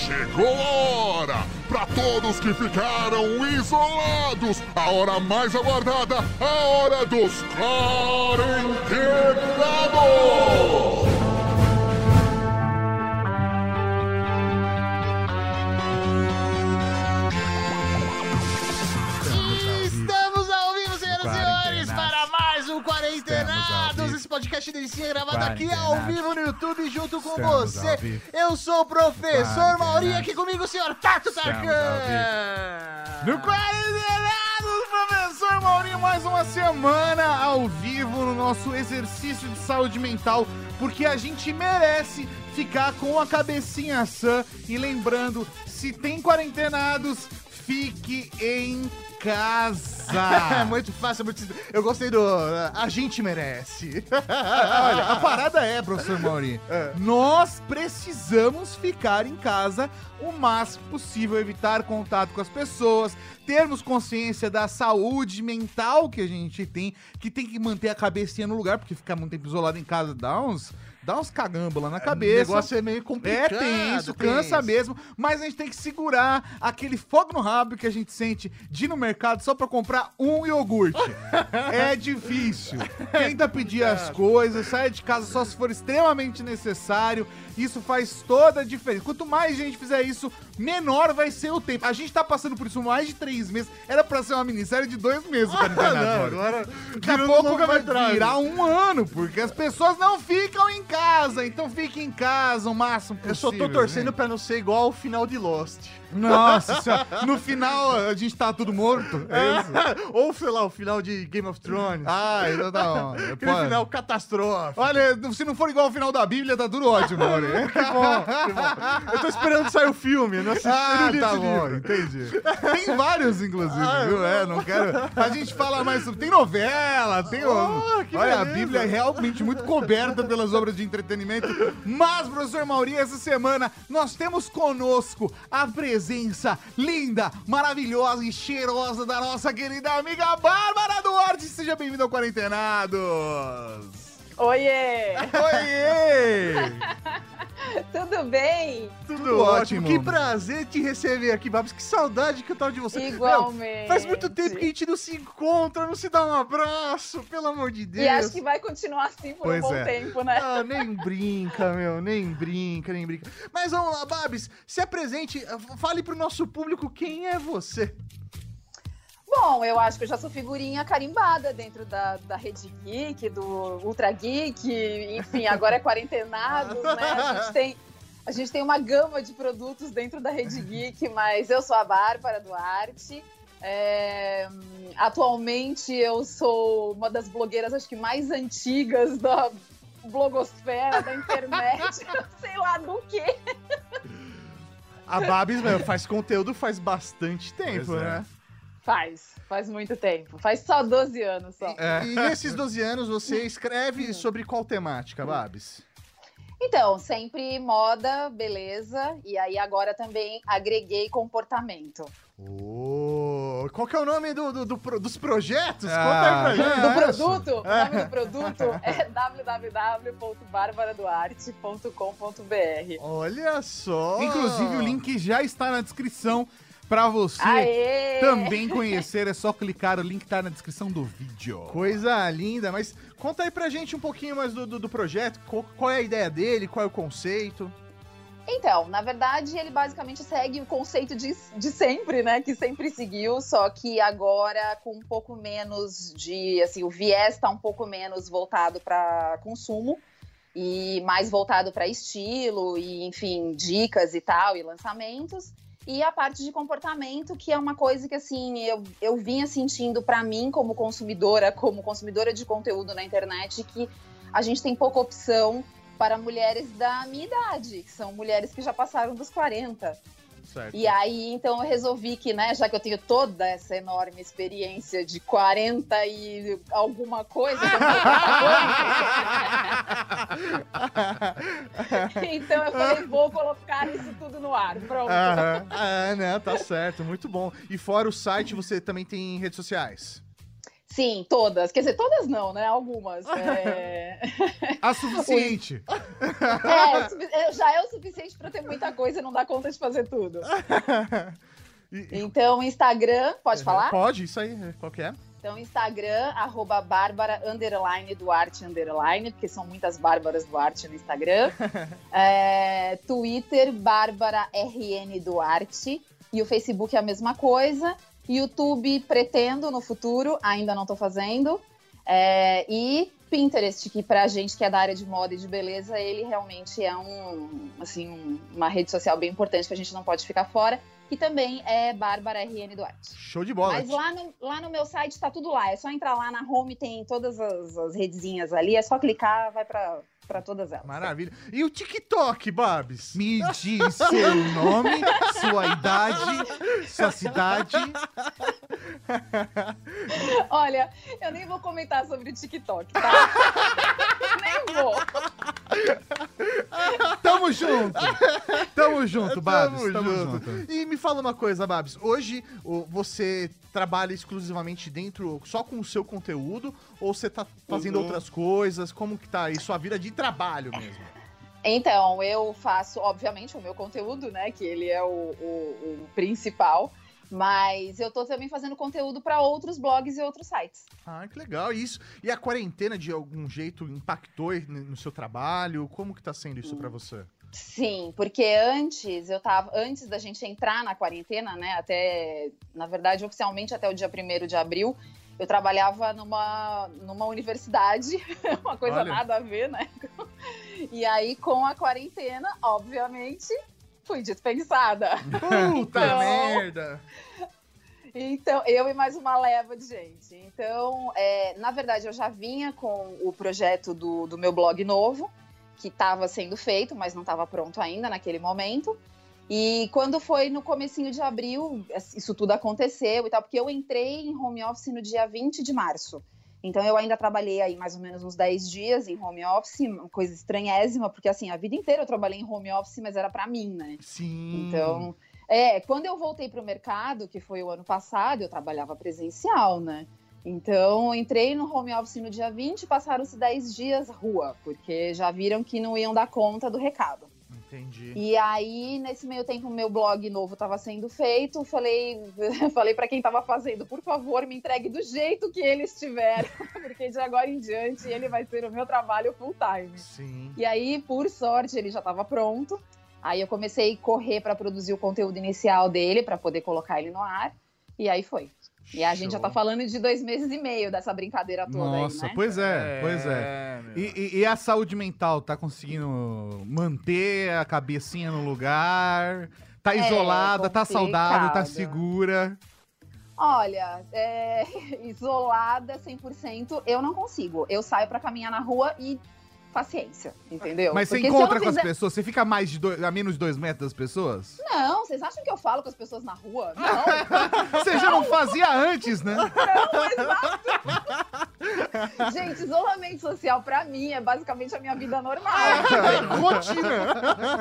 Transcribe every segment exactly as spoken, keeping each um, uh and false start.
Chegou a hora para todos que ficaram isolados. A hora mais aguardada, a hora dos quarentenados. Quarentenados, esse podcast delicinha gravado aqui ao vivo no YouTube junto com Estamos você. Eu sou o professor Mauri, aqui comigo o senhor Tato Tarkan. No Quarentenados, professor Mauri, mais uma semana ao vivo no nosso exercício de saúde mental, porque a gente merece ficar com a cabecinha sã. E lembrando, se tem quarentenados, fique em casa. É muito fácil, muito... Eu gostei do... A gente merece. Olha, a parada é, professor Mauri, é. nós precisamos ficar em casa o máximo possível, evitar contato com as pessoas, termos consciência da saúde mental que a gente tem, que tem que manter a cabecinha no lugar, porque ficar muito tempo isolado em casa dá uns... Dá uns cagamba na cabeça. O negócio é meio complicado. É tenso, cansa mesmo. Mas a gente tem que segurar aquele fogo no rabo que a gente sente de ir no mercado só pra comprar um iogurte. É difícil. Tenta pedir as coisas, sai de casa só se for extremamente necessário. Isso faz toda a diferença. Quanto mais gente fizer isso, menor vai ser o tempo. A gente tá passando por isso mais de três meses. Era pra ser uma minissérie de dois meses. Ah, não, agora... Daqui a pouco vai virar um ano, porque as pessoas não ficam em casa, então fique em casa o máximo possível. Eu só tô torcendo né? pra não ser igual ao final de Lost. Nossa senhora, no final a gente tá tudo morto. É isso? Ou, sei lá, o final de Game of Thrones. Ah, então tá bom. Aquele final catastrófico. Olha, se não for igual ao final da Bíblia, tá tudo ótimo, Mauri. Que bom, que bom. Eu tô esperando sair o filme, eu não assisti Ah, no tá bom, livro. entendi. Tem vários, inclusive, ah, viu? É, não quero... A gente fala mais sobre... Tem novela, tem... Oh, Olha, beleza. A Bíblia é realmente muito coberta pelas obras de entretenimento. Mas, professor Mauri, essa semana nós temos conosco a presença linda, maravilhosa e cheirosa da nossa querida amiga Bárbara Duarte. Seja bem-vinda ao Quarentenados. Oiê! Oiê! Tudo bem? Tudo, Tudo ótimo. ótimo. Que prazer te receber aqui, Babs. Que saudade que eu tava de você. Igualmente. Meu, faz muito tempo que a gente não se encontra, não se dá um abraço, pelo amor de Deus. E acho que vai continuar assim por pois um bom é. tempo, né? Ah, nem brinca, meu, nem brinca, nem brinca. Mas vamos lá, Babs, se apresente, fale pro nosso público quem é você. Bom, eu acho que eu já sou figurinha carimbada dentro da, da Rede Geek, do Ultra Geek, enfim, agora é Quarentenados, né? A gente, tem, a gente tem uma gama de produtos dentro da Rede Geek, mas eu sou a Bárbara Duarte. É, atualmente eu sou uma das blogueiras, acho que mais antigas da blogosfera, da internet, sei lá do quê. A Babs, meu, faz conteúdo faz bastante tempo, Pois é. né? Faz, faz muito tempo. Faz só doze anos só. É. E nesses doze anos você escreve sobre qual temática, Babs? Então, sempre moda, beleza. E aí agora também agreguei comportamento. Oh, qual que é o nome do, do, do, dos projetos? Ah, Conta aí pra gente. Do produto, o nome do produto é w w w ponto bárbara duarte ponto com ponto b r. Olha só! Inclusive, o link já está na descrição. Pra você Aê! também conhecer, é só clicar, o link tá na descrição do vídeo. Coisa linda, mas conta aí pra gente um pouquinho mais do, do, do projeto, qual, qual é a ideia dele, qual é o conceito? Então, na verdade, ele basicamente segue o conceito de, de sempre, né? Que sempre seguiu, só que agora com um pouco menos de... Assim, o viés tá um pouco menos voltado para consumo e mais voltado para estilo e, enfim, dicas e tal, e lançamentos. E a parte de comportamento, que é uma coisa que, assim, eu, eu vinha sentindo pra mim como consumidora, como consumidora de conteúdo na internet, que a gente tem pouca opção para mulheres da minha idade, que são mulheres que já passaram dos quarenta. Certo. E aí, então, eu resolvi que, né, já que eu tenho toda essa enorme experiência de quarenta e alguma coisa, então eu falei, vou colocar isso tudo no ar, pronto. Aham. Ah, né, tá certo, muito bom. E fora o site, você também tem redes sociais? Sim, todas. Quer dizer, todas não, né? Algumas. É... A suficiente. É, já é o suficiente para ter muita coisa e não dar conta de fazer tudo. Então, Instagram, pode falar? Pode, isso aí. Qual que é? Então, Instagram, arroba Bárbara, underline, Duarte, underline, porque são muitas Bárbaras Duarte no Instagram. É, Twitter, Bárbara R N Duarte. E o Facebook é a mesma coisa. YouTube, pretendo no futuro, ainda não tô fazendo. É, e Pinterest, que pra gente que é da área de moda e de beleza, ele realmente é um, assim, um, uma rede social bem importante que a gente não pode ficar fora. Que também é Bárbara R N Duarte. Show de bola. Mas lá no, lá no meu site tá tudo lá. É só entrar lá na home, tem todas as, as redezinhas ali. É só clicar, vai pra, pra todas elas. Maravilha. E o TikTok, Babs? Me diz seu nome, sua idade, sua cidade. Olha, eu nem vou comentar sobre o TikTok, tá? Nem vou. Tamo junto. Tamo junto, Babs. Tamo Tamo junto. junto. E me fala uma coisa, Babs. Hoje o- você trabalha exclusivamente dentro, só com o seu conteúdo? Ou você tá fazendo Uhum. outras coisas? Como que tá aí sua vida de trabalho mesmo? Então, eu faço, obviamente, o meu conteúdo, né? Que ele é o, o- o principal. Mas eu tô também fazendo conteúdo para outros blogs e outros sites. Ah, que legal isso. E a quarentena, de algum jeito, impactou no seu trabalho? Como que tá sendo isso pra você? Sim, porque antes eu tava, antes da gente entrar na quarentena, né, até, na verdade, oficialmente até o dia primeiro de abril, eu trabalhava numa, numa universidade, uma coisa Olha. nada a ver, né? E aí, com a quarentena, obviamente, fui dispensada. Puta Então- merda! Então, eu e mais uma leva de gente. Então, é, na verdade, eu já vinha com o projeto do, do meu blog novo, que estava sendo feito, mas não estava pronto ainda naquele momento. E quando foi no comecinho de abril, isso tudo aconteceu e tal, porque eu entrei em home office no dia vinte de março. Então, eu ainda trabalhei aí mais ou menos uns dez dias em home office, uma coisa estranhésima, porque assim, a vida inteira eu trabalhei em home office, mas era para mim, né? Sim. Então, é, quando eu voltei para o mercado, que foi o ano passado, eu trabalhava presencial, né? Então, entrei no home office no dia vinte, passaram-se dez dias rua, porque já viram que não iam dar conta do recado. Entendi. E aí, nesse meio tempo, o meu blog novo estava sendo feito, falei, falei para quem estava fazendo, por favor, me entregue do jeito que eles tiveram, porque de agora em diante ele vai ser o meu trabalho full time. Sim. E aí, por sorte, ele já estava pronto. Aí eu comecei a correr para produzir o conteúdo inicial dele, para poder colocar ele no ar. E aí foi. E a gente já tá falando de dois meses e meio dessa brincadeira toda. Nossa, aí, né? pois é, pois é. meu. E, e- e a saúde mental, tá conseguindo manter a cabecinha no lugar? Tá É, isolada, tá saudável, tá complicado. segura? Olha, é, isolada cem por cento, eu não consigo. Eu saio pra caminhar na rua e paciência, entendeu? Mas você Porque se eu encontra não com as fizer- pessoas? Você fica mais de dois, a menos de dois metros das pessoas? Não, vocês acham que eu falo com as pessoas na rua? Não, Você já não fazia antes, né? gente, isolamento social pra mim é basicamente a minha vida normal. Rotina.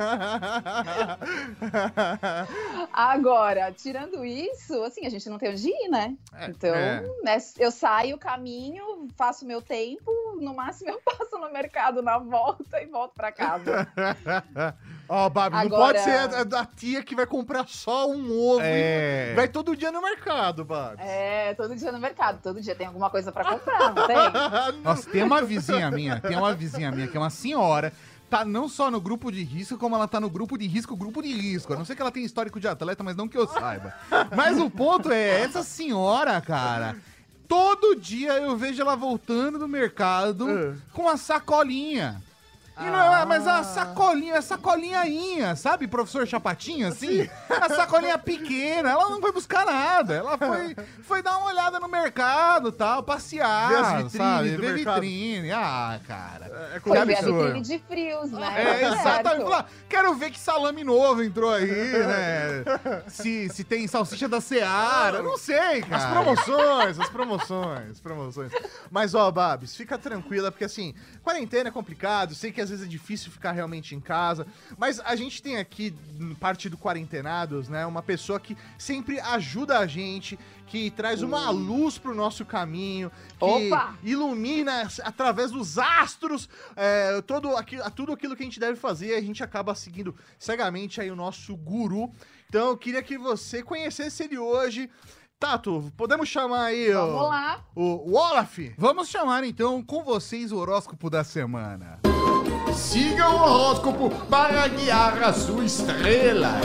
Agora, tirando isso, assim, a gente não tem onde ir, né? Então, é. né, eu saio, caminho, faço meu tempo, no máximo eu passo no mercado na volta e volto pra casa. Ó, Babi, não Agora- pode ser a, a da tia que vai comprar só um ovo É. e vai todo dia no mercado, Babi. É, todo dia no mercado, todo dia tem alguma coisa pra comprar, não tem? Nossa, tem uma vizinha minha, tem uma vizinha minha que é uma senhora, tá não só no grupo de risco, como ela tá no grupo de risco, grupo de risco. A não ser que ela tenha histórico de atleta, mas não que eu saiba. Mas o ponto é, essa senhora, cara, todo dia eu vejo ela voltando do mercado Ah. com uma sacolinha. E não é, mas a sacolinha, é sacolinhainha, sabe, professor Chapatinho, assim? A sacolinha pequena, ela não foi buscar nada, ela foi, foi dar uma olhada no mercado, tal, passear, Ver as vitrines sabe? do Ver mercado. vitrine, ah, cara. É, Foi é ver a absurdo. vitrine de frios, né? É, Tá exatamente. certo. Falar, quero ver que salame novo entrou aí, né? Se, se tem salsicha da Seara, não sei, As cara. promoções, as promoções, promoções. Mas, ó, Babs, fica tranquila, porque assim, quarentena é complicado, sei que às às vezes é difícil ficar realmente em casa, mas a gente tem aqui, parte do Quarentenados, né, uma pessoa que sempre ajuda a gente, que traz uma luz pro nosso caminho, que Opa! ilumina através dos astros é, todo aqui, tudo aquilo que a gente deve fazer, a gente acaba seguindo cegamente aí o nosso guru. Então eu queria que você conhecesse ele hoje. Tato, podemos chamar aí Vamos o, lá. o, o Olaf? Vamos chamar então com vocês o horóscopo da semana. Siga o horóscopo para guiar a sua estrela.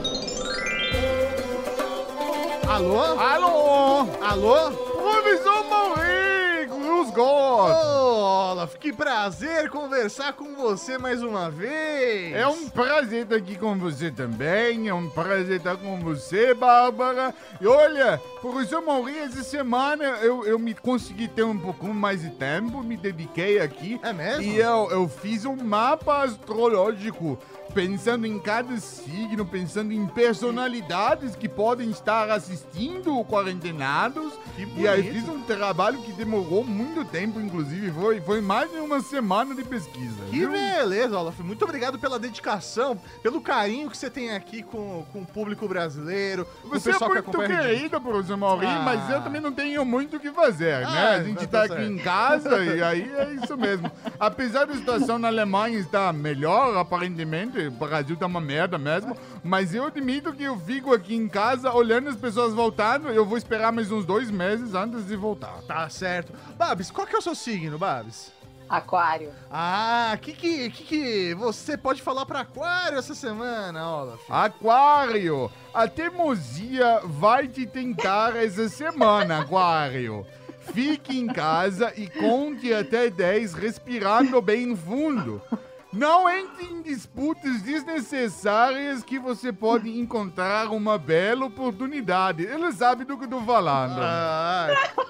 Alô? Alô? Alô? Professor Mauri, Cruz God. Ô, Olaf, que prazer conversar com você mais uma vez. É um prazer estar aqui com você também, é um prazer estar com você, Bárbara. E olha, professor Mauri, essa semana eu, eu me consegui ter um pouco mais de tempo, me dediquei aqui. É mesmo? E eu, eu fiz um mapa astrológico, pensando em cada signo, pensando em personalidades que podem estar assistindo o Quarentenados. Que E aí bonito. fiz um trabalho que demorou muito tempo, inclusive, foi, foi mais de uma semana de pesquisa. Que viu? beleza, Olaf. Muito obrigado pela dedicação, pelo carinho que você tem aqui com, com o público brasileiro, com o Você é pessoal que muito acompanha a gente. querido, professor Mauri, Ah. mas eu também não tenho muito o que fazer, né? Ah, A gente tá tá certo. aqui em casa e aí é isso mesmo. Apesar da situação na Alemanha estar melhor, aparentemente, o Brasil tá uma merda mesmo, mas eu admito que eu fico aqui em casa olhando as pessoas voltando, eu vou esperar mais uns dois meses antes de voltar. Tá certo. Babs, qual que é o seu signo, Babs? Aquário. Ah, que que, que que você pode falar pra Aquário essa semana, Olaf? Aquário, a teimosia vai te tentar essa semana, Aquário. Fique em casa e conte até dez respirando bem fundo. Não entre em disputas desnecessárias que você pode encontrar uma bela oportunidade. Ele sabe do que eu tô falando. Ah,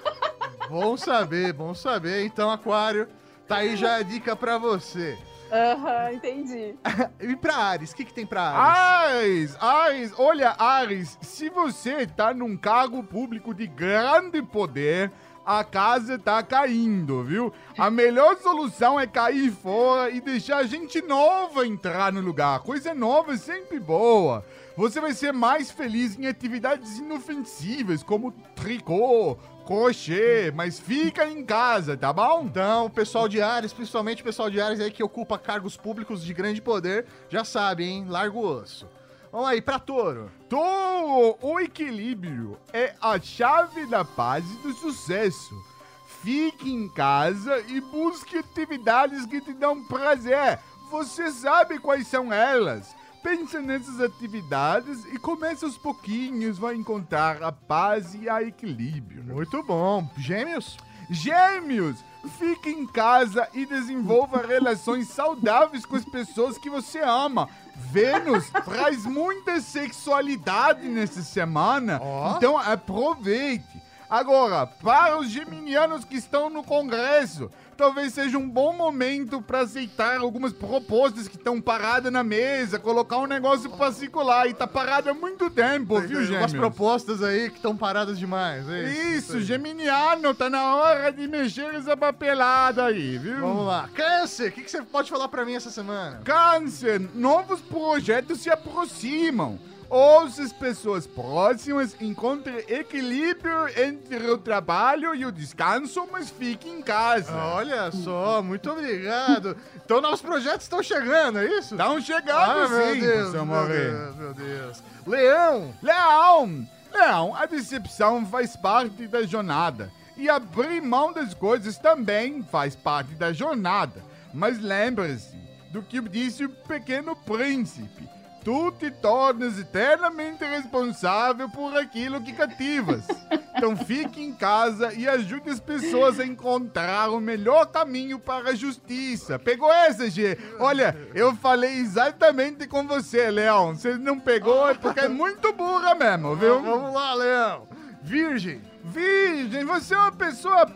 bom saber, bom saber. Então, Aquário, tá aí já a dica pra você. Aham, entendi. E pra Ares, o que que tem pra Ares? Ares, Ares, olha, Ares, se você tá num cargo público de grande poder, a casa tá caindo, viu? A melhor solução é cair fora e deixar gente nova entrar no lugar. Coisa nova é sempre boa. Você vai ser mais feliz em atividades inofensivas, como tricô, crochê, mas fica em casa, tá bom? Então, o pessoal de Ares, principalmente o pessoal de Ares aí que ocupa cargos públicos de grande poder, já sabe, hein? Larga o osso. Vamos aí, pra Touro. Touro, o equilíbrio é a chave da paz e do sucesso. Fique em casa e busque atividades que te dão prazer. Você sabe quais são elas. Pensa nessas atividades e comece aos pouquinhos, vai encontrar a paz e a equilíbrio. Muito bom. Gêmeos? Gêmeos, fique em casa e desenvolva relações saudáveis com as pessoas que você ama. Vênus traz muita sexualidade nessa semana, Ó. então aproveite. Agora, para os geminianos que estão no Congresso, talvez seja um bom momento para aceitar algumas propostas que estão paradas na mesa, colocar um negócio para circular e tá parado há muito tempo, viu, Umas Gêmeos? propostas aí que estão paradas demais. É Isso, aí. geminiano, tá na hora de mexer essa papelada aí, viu? Vamos lá. Câncer, o que, que você pode falar pra mim essa semana? Câncer, novos projetos se aproximam. Ouça as pessoas próximas, encontre equilíbrio entre o trabalho e o descanso, mas fique em casa. Olha só, muito obrigado. Então, novos projetos estão chegando, é isso? Estão chegando Ah, meu sim, Deus, seu meu Moreno. Deus, meu Deus. Leão, Leão! Leão, a decepção faz parte da jornada. E abrir mão das coisas também faz parte da jornada. Mas lembre-se do que disse o Pequeno Príncipe. Tu te tornas eternamente responsável por aquilo que cativas. Então fique em casa e ajude as pessoas a encontrar o melhor caminho para a justiça. Pegou essa, G? Olha, eu falei exatamente com você, Leão. Você não pegou é porque é muito burra mesmo, viu? vamos lá, Leão. Virgem, Virgem, você é uma pessoa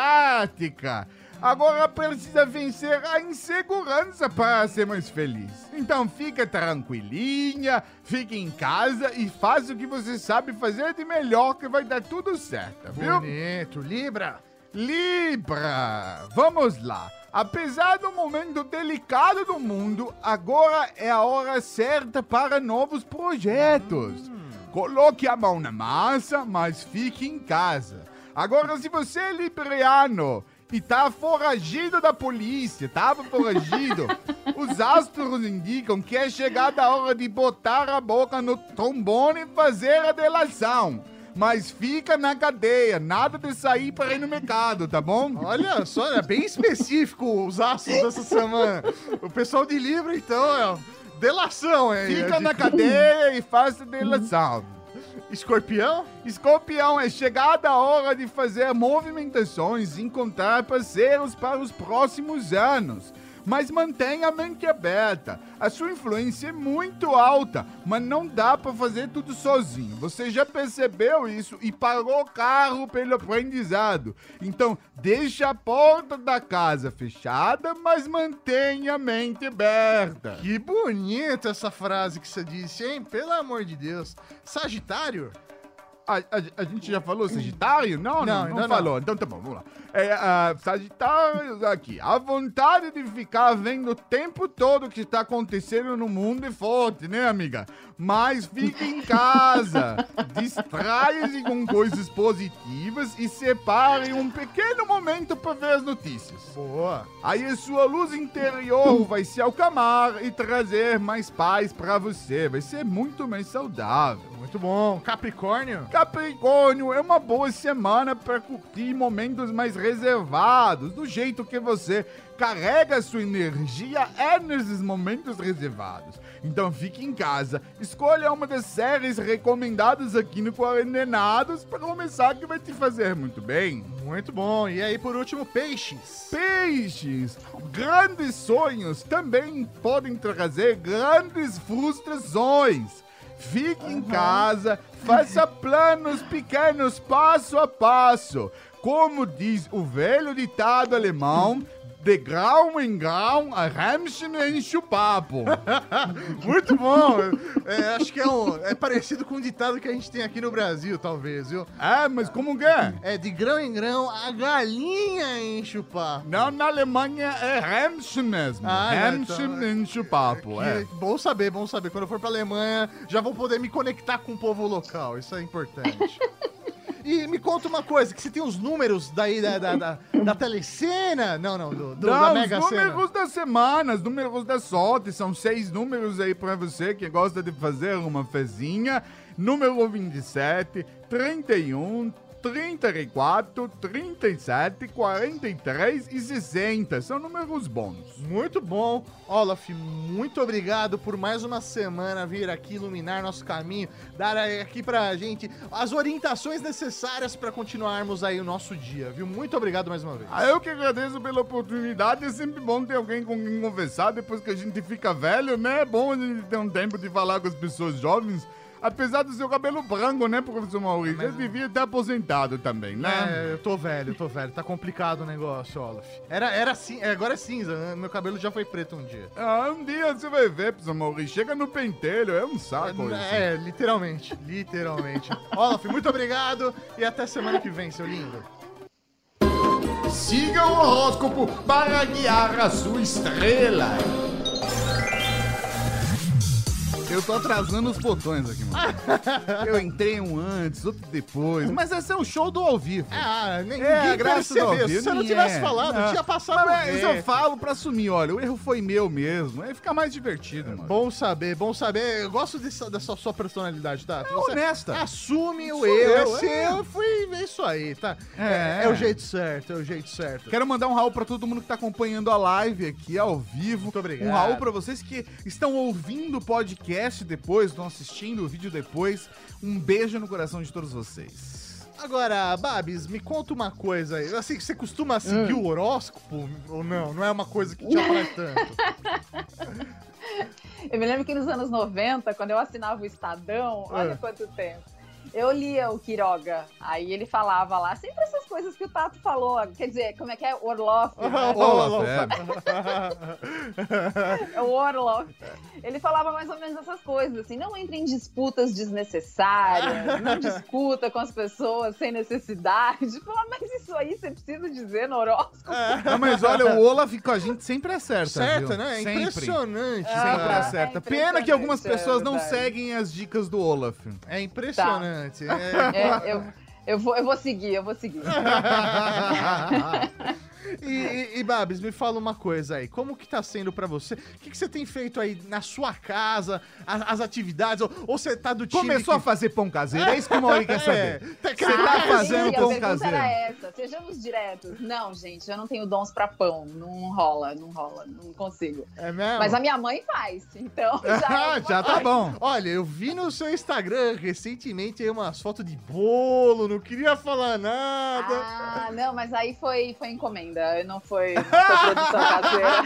prática. Agora precisa vencer a insegurança para ser mais feliz. Então fica tranquilinha, fique em casa e faça o que você sabe fazer de melhor que vai dar tudo certo, viu? bonito. Libra, Libra, vamos lá. Apesar do momento delicado do mundo, agora é a hora certa para novos projetos. Coloque a mão na massa, mas fique em casa. Agora, se você é libriano e tá foragido da polícia, tava foragido, os astros indicam que é chegada a hora de botar a boca no trombone e fazer a delação. Mas fica na cadeia, nada de sair para ir no mercado, tá bom? Olha só, é bem específico os astros dessa semana. O pessoal de Libra, então, é delação, é. Fica é de... na cadeia e faça delação. Escorpião? Escorpião, é chegada a hora de fazer movimentações e encontrar parceiros para os próximos anos. Mas mantenha a mente aberta. A sua influência é muito alta, mas não dá para fazer tudo sozinho. Você já percebeu isso e parou o carro pelo aprendizado. Então, deixa a porta da casa fechada, mas mantenha a mente aberta. Que bonita essa frase que você disse, hein? Pelo amor de Deus. Sagitário? A, a, a gente já falou Sagitário? Não, não, não, não não falou. Não. Então tá bom, vamos lá. É, uh, Sagitário, aqui. A vontade de ficar vendo o tempo todo o que está acontecendo no mundo é forte, né, amiga? Mas fique em casa. Distraia-se com coisas positivas e separe um pequeno momento para ver as notícias. Boa. Aí a sua luz interior vai se acalmar e trazer mais paz para você. Vai ser muito mais saudável. Muito bom. Capricórnio? Capricórnio, é uma boa semana para curtir momentos mais reservados, do jeito que você carrega a sua energia é nesses momentos reservados. Então fique em casa, escolha uma das séries recomendadas aqui no Quarentenados para começar, que vai te fazer muito bem. Muito bom. E aí, por último, peixes. Peixes, grandes sonhos também podem trazer grandes frustrações. Fique em casa, faça planos pequenos, passo a passo. Como diz o velho ditado alemão, de grau em grau, a Ramschen enche o papo. Muito bom. É, acho que é, um, é parecido com um ditado que a gente tem aqui no Brasil, talvez, viu? É, mas como que é? É, de grão em grão, a galinha enche o papo. Não, na Alemanha é Ramschen mesmo. Ah, Ramschen então, enche o papo, que, é. Bom saber, bom saber. Quando eu for pra Alemanha, já vou poder me conectar com o povo local. Isso é importante. E me conta uma coisa, que você tem os números daí da, da, da, da telecena? Não, não, do, do, Não, da os Mega Sena. números da semana, os números da sorte, são seis números aí pra você que gosta de fazer uma fezinha. Número vinte e sete, trinta e um, trinta e quatro, trinta e sete, quarenta e três e sessenta. São números bons. Muito bom. Olaf, muito obrigado por mais uma semana vir aqui iluminar nosso caminho, dar aqui pra gente as orientações necessárias pra continuarmos aí o nosso dia, viu? Muito obrigado mais uma vez. Ah, eu que agradeço pela oportunidade. É sempre bom ter alguém com quem conversar depois que a gente fica velho, né? É bom a gente ter um tempo de falar com as pessoas jovens. Apesar do seu cabelo branco, né, professor Maurício? Mas... Você devia ter aposentado também, né? É, eu tô velho, eu tô velho. Tá complicado o negócio, Olaf. Era, era assim, agora é cinza, né? Meu cabelo já foi preto um dia. Ah, um dia você vai ver, professor Maurício. Chega no pentelho, é um saco isso. É, é literalmente, literalmente. Olaf, muito obrigado e até semana que vem, seu lindo. Siga o horóscopo para guiar a sua estrela. Eu tô atrasando os botões aqui, mano. Eu entrei um antes, outro depois. Mas esse é o show do ao vivo. Ah, ninguém é, graças ao vivo. Se você não tivesse falado, não. tinha passado. Mas isso eu falo pra assumir, olha, o erro foi meu mesmo. Aí fica mais divertido, mano. Bom saber, bom saber. Eu gosto dessa, dessa sua personalidade, tá? É você honesta. Assume o Sou erro, eu, é seu. é. Eu fui ver isso aí, tá? É. É, é o jeito certo, é o jeito certo. Quero mandar um Raul pra todo mundo que tá acompanhando a live aqui ao vivo. Muito obrigado. Um Raul pra vocês que estão ouvindo o podcast depois, estão assistindo o vídeo depois. Um beijo no coração de todos vocês. Agora, Babs, me conta uma coisa aí. Assim, você costuma seguir hum. o horóscopo ou não? Não é uma coisa que te atrai tanto? Eu me lembro que nos anos noventa, quando eu assinava o Estadão, olha é. quanto tempo, eu lia o Quiroga. Aí ele falava lá sempre essas coisas que o Tato falou. Quer dizer, como é que é? Orloff. Né? Olaf, É o Orloff. Ele falava mais ou menos essas coisas, assim, não entre em disputas desnecessárias, não discuta com as pessoas sem necessidade. Fala, mas isso aí você precisa dizer no horóscopo. Não, mas olha, o Olaf com a gente sempre acerta, Certa, viu? né? É Sempre. impressionante. Sempre Ah, acerta. é Pena que algumas impressionante, pessoas é não verdade. seguem as dicas do Olaf. É impressionante. É... É, eu, eu, vou, eu vou seguir, eu vou seguir. E, e, e, Babs, me fala uma coisa aí. Como que tá sendo pra você? O que, que você tem feito aí na sua casa? As, as atividades? Ou, ou você tá do time Começou que... a fazer pão caseiro? É isso que o Mauri quer saber. Tá- Você tá Ah, fazendo sim, pão a pergunta caseiro? era essa. Sejamos diretos. Não, gente, eu não tenho dons pra pão. Não rola, não rola, não consigo. É mesmo? Mas a minha mãe faz, então já, é Ah, alguma já tá coisa. bom. Olha, eu vi no seu Instagram recentemente aí umas fotos de bolo, não queria falar nada. Ah, não, mas aí foi, foi encomenda, não foi, não foi produção caseira.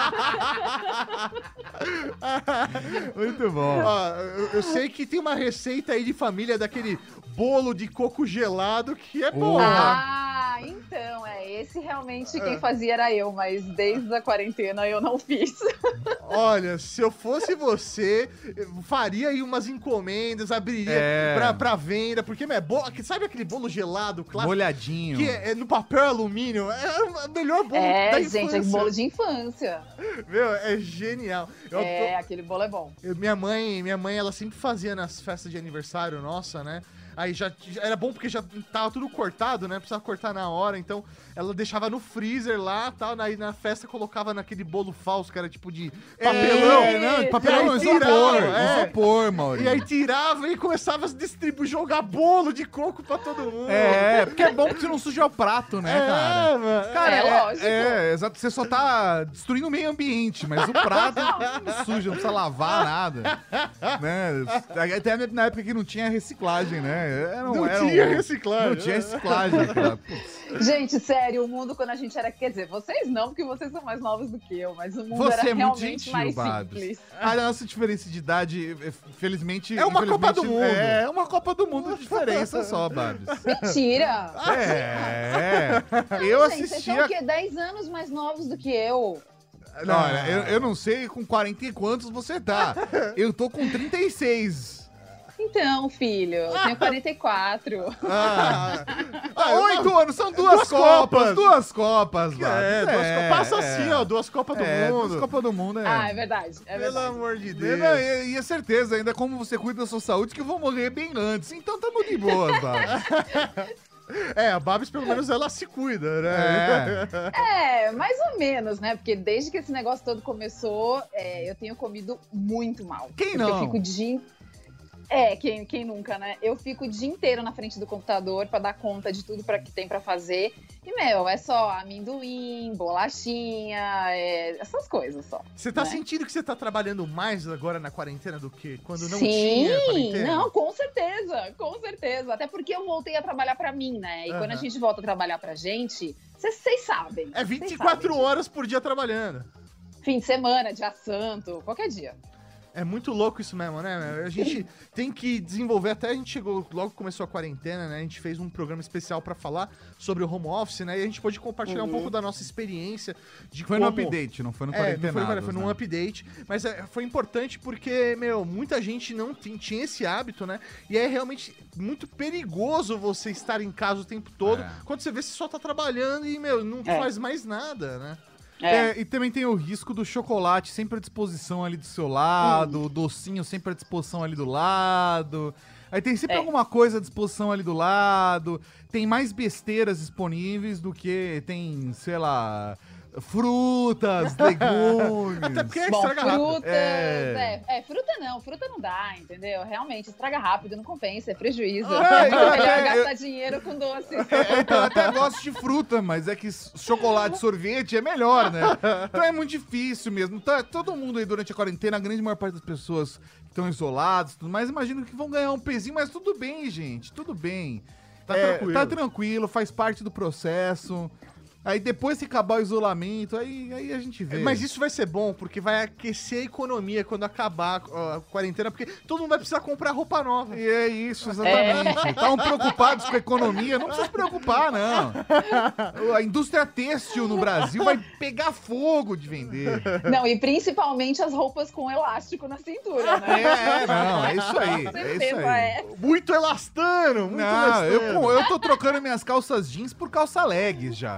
Muito bom. Ó, eu, eu sei que tem uma receita aí de família daquele bolo de coco gelado que é bom. né? Ah, então, é, esse realmente quem fazia era eu, mas desde a quarentena eu não fiz. Olha, se eu fosse você, eu faria aí umas encomendas, abriria É. pra, pra venda, porque, meu, é bolo, sabe aquele bolo gelado clássico? Molhadinho. Que é, é no papel alumínio, é o melhor bolo É, da gente, infância. é bolo de infância. Meu, é genial. Eu É, tô- aquele bolo é bom. eu- minha mãe, minha mãe, ela sempre fazia nas festas de aniversário nossa, né? Aí já, já era bom porque já tava tudo cortado, né? Precisava cortar na hora, então ela deixava no freezer lá, tal, aí na festa colocava naquele bolo falso, que era tipo de papelão. É, não, de papelão, E aí isopor. tirava, é. Isopor, Mauri. E aí tirava e começava a distribuir, jogar bolo de coco pra todo mundo. É, porque é bom que você não suja o prato, né, cara? É, mano. Cara, É é, lógico. é, exato. Você só tá destruindo o meio ambiente, mas o prato não suja, não precisa lavar nada. Né? Até na época que não tinha reciclagem, né? Era um- Não era um- tinha reciclagem. Não tinha reciclagem, cara. Putz. Gente, sério, o mundo quando a gente era. Quer dizer, vocês não, porque vocês são mais novos do que eu, mas o mundo Você era é muito realmente gentil, mais Babs. simples. A nossa diferença de idade, eh, felizmente... É uma Copa do infelizmente, Mundo. É, é uma Copa do Mundo de diferença só, Babs. Mentira! É, eu Gente, vocês são assistia... o quê? dez anos mais novos do que eu. Não, olha, eu, eu não sei com quarenta e quantos você tá. Eu tô com trinta e seis. Então, filho, eu tenho quarenta e quatro. Ah, Ah, oito anos, são duas, duas copas, Copas. duas copas, Babs. é, duas É, Copas. Passa é. assim, ó, duas Copas do É, Mundo. duas Copas do Mundo, é. Ah, é verdade. É Pelo verdade. amor de E, Deus. não, e, e é certeza, ainda como você cuida da sua saúde, que eu vou morrer bem antes. Então tamo de boas, Babs. É, a Babs, pelo menos, ela se cuida, né? É. É, mais ou menos, né? Porque desde que esse negócio todo começou, é, eu tenho comido muito mal. Quem Porque não? Eu fico o dia... É, quem, quem nunca, né? Eu fico o dia inteiro na frente do computador pra dar conta de tudo pra, que tem pra fazer. E, meu, é só amendoim, bolachinha, é, essas coisas só. Você tá né? sentindo que você tá trabalhando mais agora na quarentena do que quando não Sim, tinha quarentena? não, com certeza, com certeza. Até porque eu voltei a trabalhar pra mim, né? E Aham. quando a gente volta a trabalhar pra gente, vocês sabem. É vocês vinte e quatro sabem. horas por dia trabalhando. Fim de semana, dia santo, qualquer dia. É muito louco isso mesmo, né? A gente tem que desenvolver, até a gente chegou, logo que começou a quarentena, né? A gente fez um programa especial pra falar sobre o home office, né? E a gente pôde compartilhar Uhum. um pouco da nossa experiência de Foi como... no update, não foi no É, não quarentena. foi, foi num update, mas é, foi importante porque, meu, muita gente não tem- tinha esse hábito, né? E é realmente muito perigoso você estar em casa o tempo todo, É. quando você vê que você só tá trabalhando e, meu, não É. faz mais nada, né? É. É, e também tem o risco do chocolate sempre à disposição ali do seu lado, Hum. o docinho sempre à disposição ali do lado. Aí tem sempre É. alguma coisa à disposição ali do lado. Tem mais besteiras disponíveis do que tem, sei lá, frutas, legumes. Até porque é Bom, estraga rápido. frutas, É. é. é, fruta não, fruta não dá, entendeu? Realmente, estraga rápido, não compensa, é prejuízo. É, É melhor é, gastar dinheiro com doce. É, então, eu até gosto de fruta, mas é que chocolate, sorvete é melhor, né? Então é muito difícil mesmo. Tá, todo mundo aí durante a quarentena, a grande maior parte das pessoas que estão isoladas e tudo mais, imagino que vão ganhar um pezinho, mas tudo bem, gente, tudo bem. Tá É, tranquilo. Tá tranquilo, faz parte do processo. Aí depois que acabar o isolamento, aí, aí a gente vê. Mas isso vai ser bom, porque vai aquecer a economia quando acabar a quarentena, porque todo mundo vai precisar comprar roupa nova. E é isso, exatamente. Estavam preocupados com a economia, não precisa se preocupar, não. A indústria têxtil no Brasil vai pegar fogo de vender. Não, e principalmente as roupas com elástico na cintura, né? É, é, não, é isso aí. Com É isso certeza aí. é. Muito elastano, muito Não, elastano. eu, eu tô trocando minhas calças jeans por calça leggings já.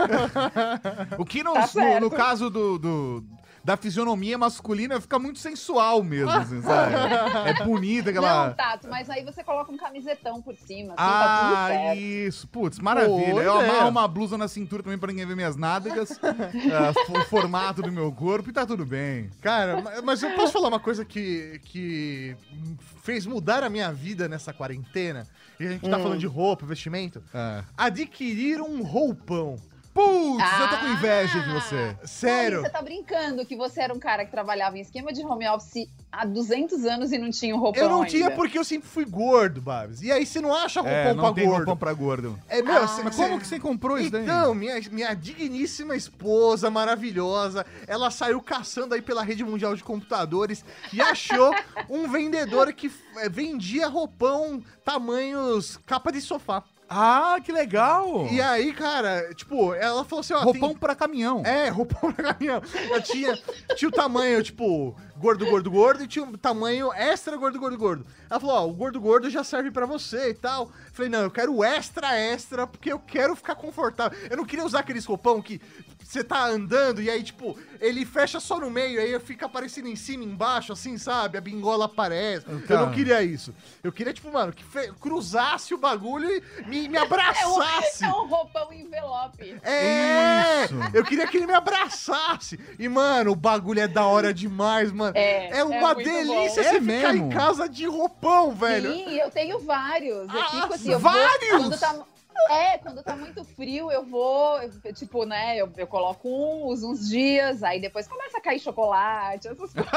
O que no, Tá no, certo. no caso do, do- da fisionomia masculina fica muito sensual mesmo, assim, sabe? É bonita aquela... Não, Tato, mas aí você coloca um camisetão por cima, assim, tá Ah, tudo certo. isso. Putz, maravilha. Boa Eu ideia. amarro uma blusa na cintura também pra ninguém ver minhas nádegas, ah, o formato do meu corpo e tá tudo bem. Cara, ma- mas eu posso falar uma coisa que, que fez mudar a minha vida nessa quarentena? E a gente tá Hum. falando de roupa, vestimento. Ah. Adquirir um roupão. Putz, eu tô com inveja de Ah! você. Sério. Você tá brincando que você era um cara que trabalhava em esquema de home office há duzentos anos e não tinha um roupão Eu não ainda. tinha porque eu sempre fui gordo, Babs. E aí você não acha roupão É, não pra tem gordo. roupão pra gordo. É, meu, Ah. cê- Mas cê- como que você comprou isso daí? Então, minha, minha digníssima esposa maravilhosa, ela saiu caçando aí pela rede mundial de computadores e achou um vendedor que eh, vendia roupão tamanhos capa de sofá. Ah, que legal! E aí, cara, tipo, ela falou assim, ó... Roupão tem- pra caminhão. É, roupão pra caminhão. Eu tinha, tinha o tamanho, tipo, gordo, gordo, gordo, e tinha o tamanho extra gordo, gordo, gordo. Ela falou, ó, o gordo, gordo já serve pra você e tal. Falei, não, eu quero o extra, extra, porque eu quero ficar confortável. Eu não queria usar aqueles roupão que você tá andando e aí, tipo, ele fecha só no meio, aí fica aparecendo em cima, embaixo, assim, sabe? A bingola aparece. Eu Tá. não queria isso. Eu queria, tipo, mano, que fe- cruzasse o bagulho e me, me abraçasse. É um roupão envelope. É! Isso. Eu queria que ele me abraçasse. E, mano, o bagulho é da hora demais, mano. É, É uma é muito delícia bom. você É ficar mesmo? em casa de roupão, velho. Sim, eu tenho vários. Eu Ah, fico assim, eu vou- vários? quando tá, é, quando tá muito frio, eu vou, eu, tipo, né, eu, eu coloco um, uso uns dias, aí depois começa a cair chocolate, essas coisas.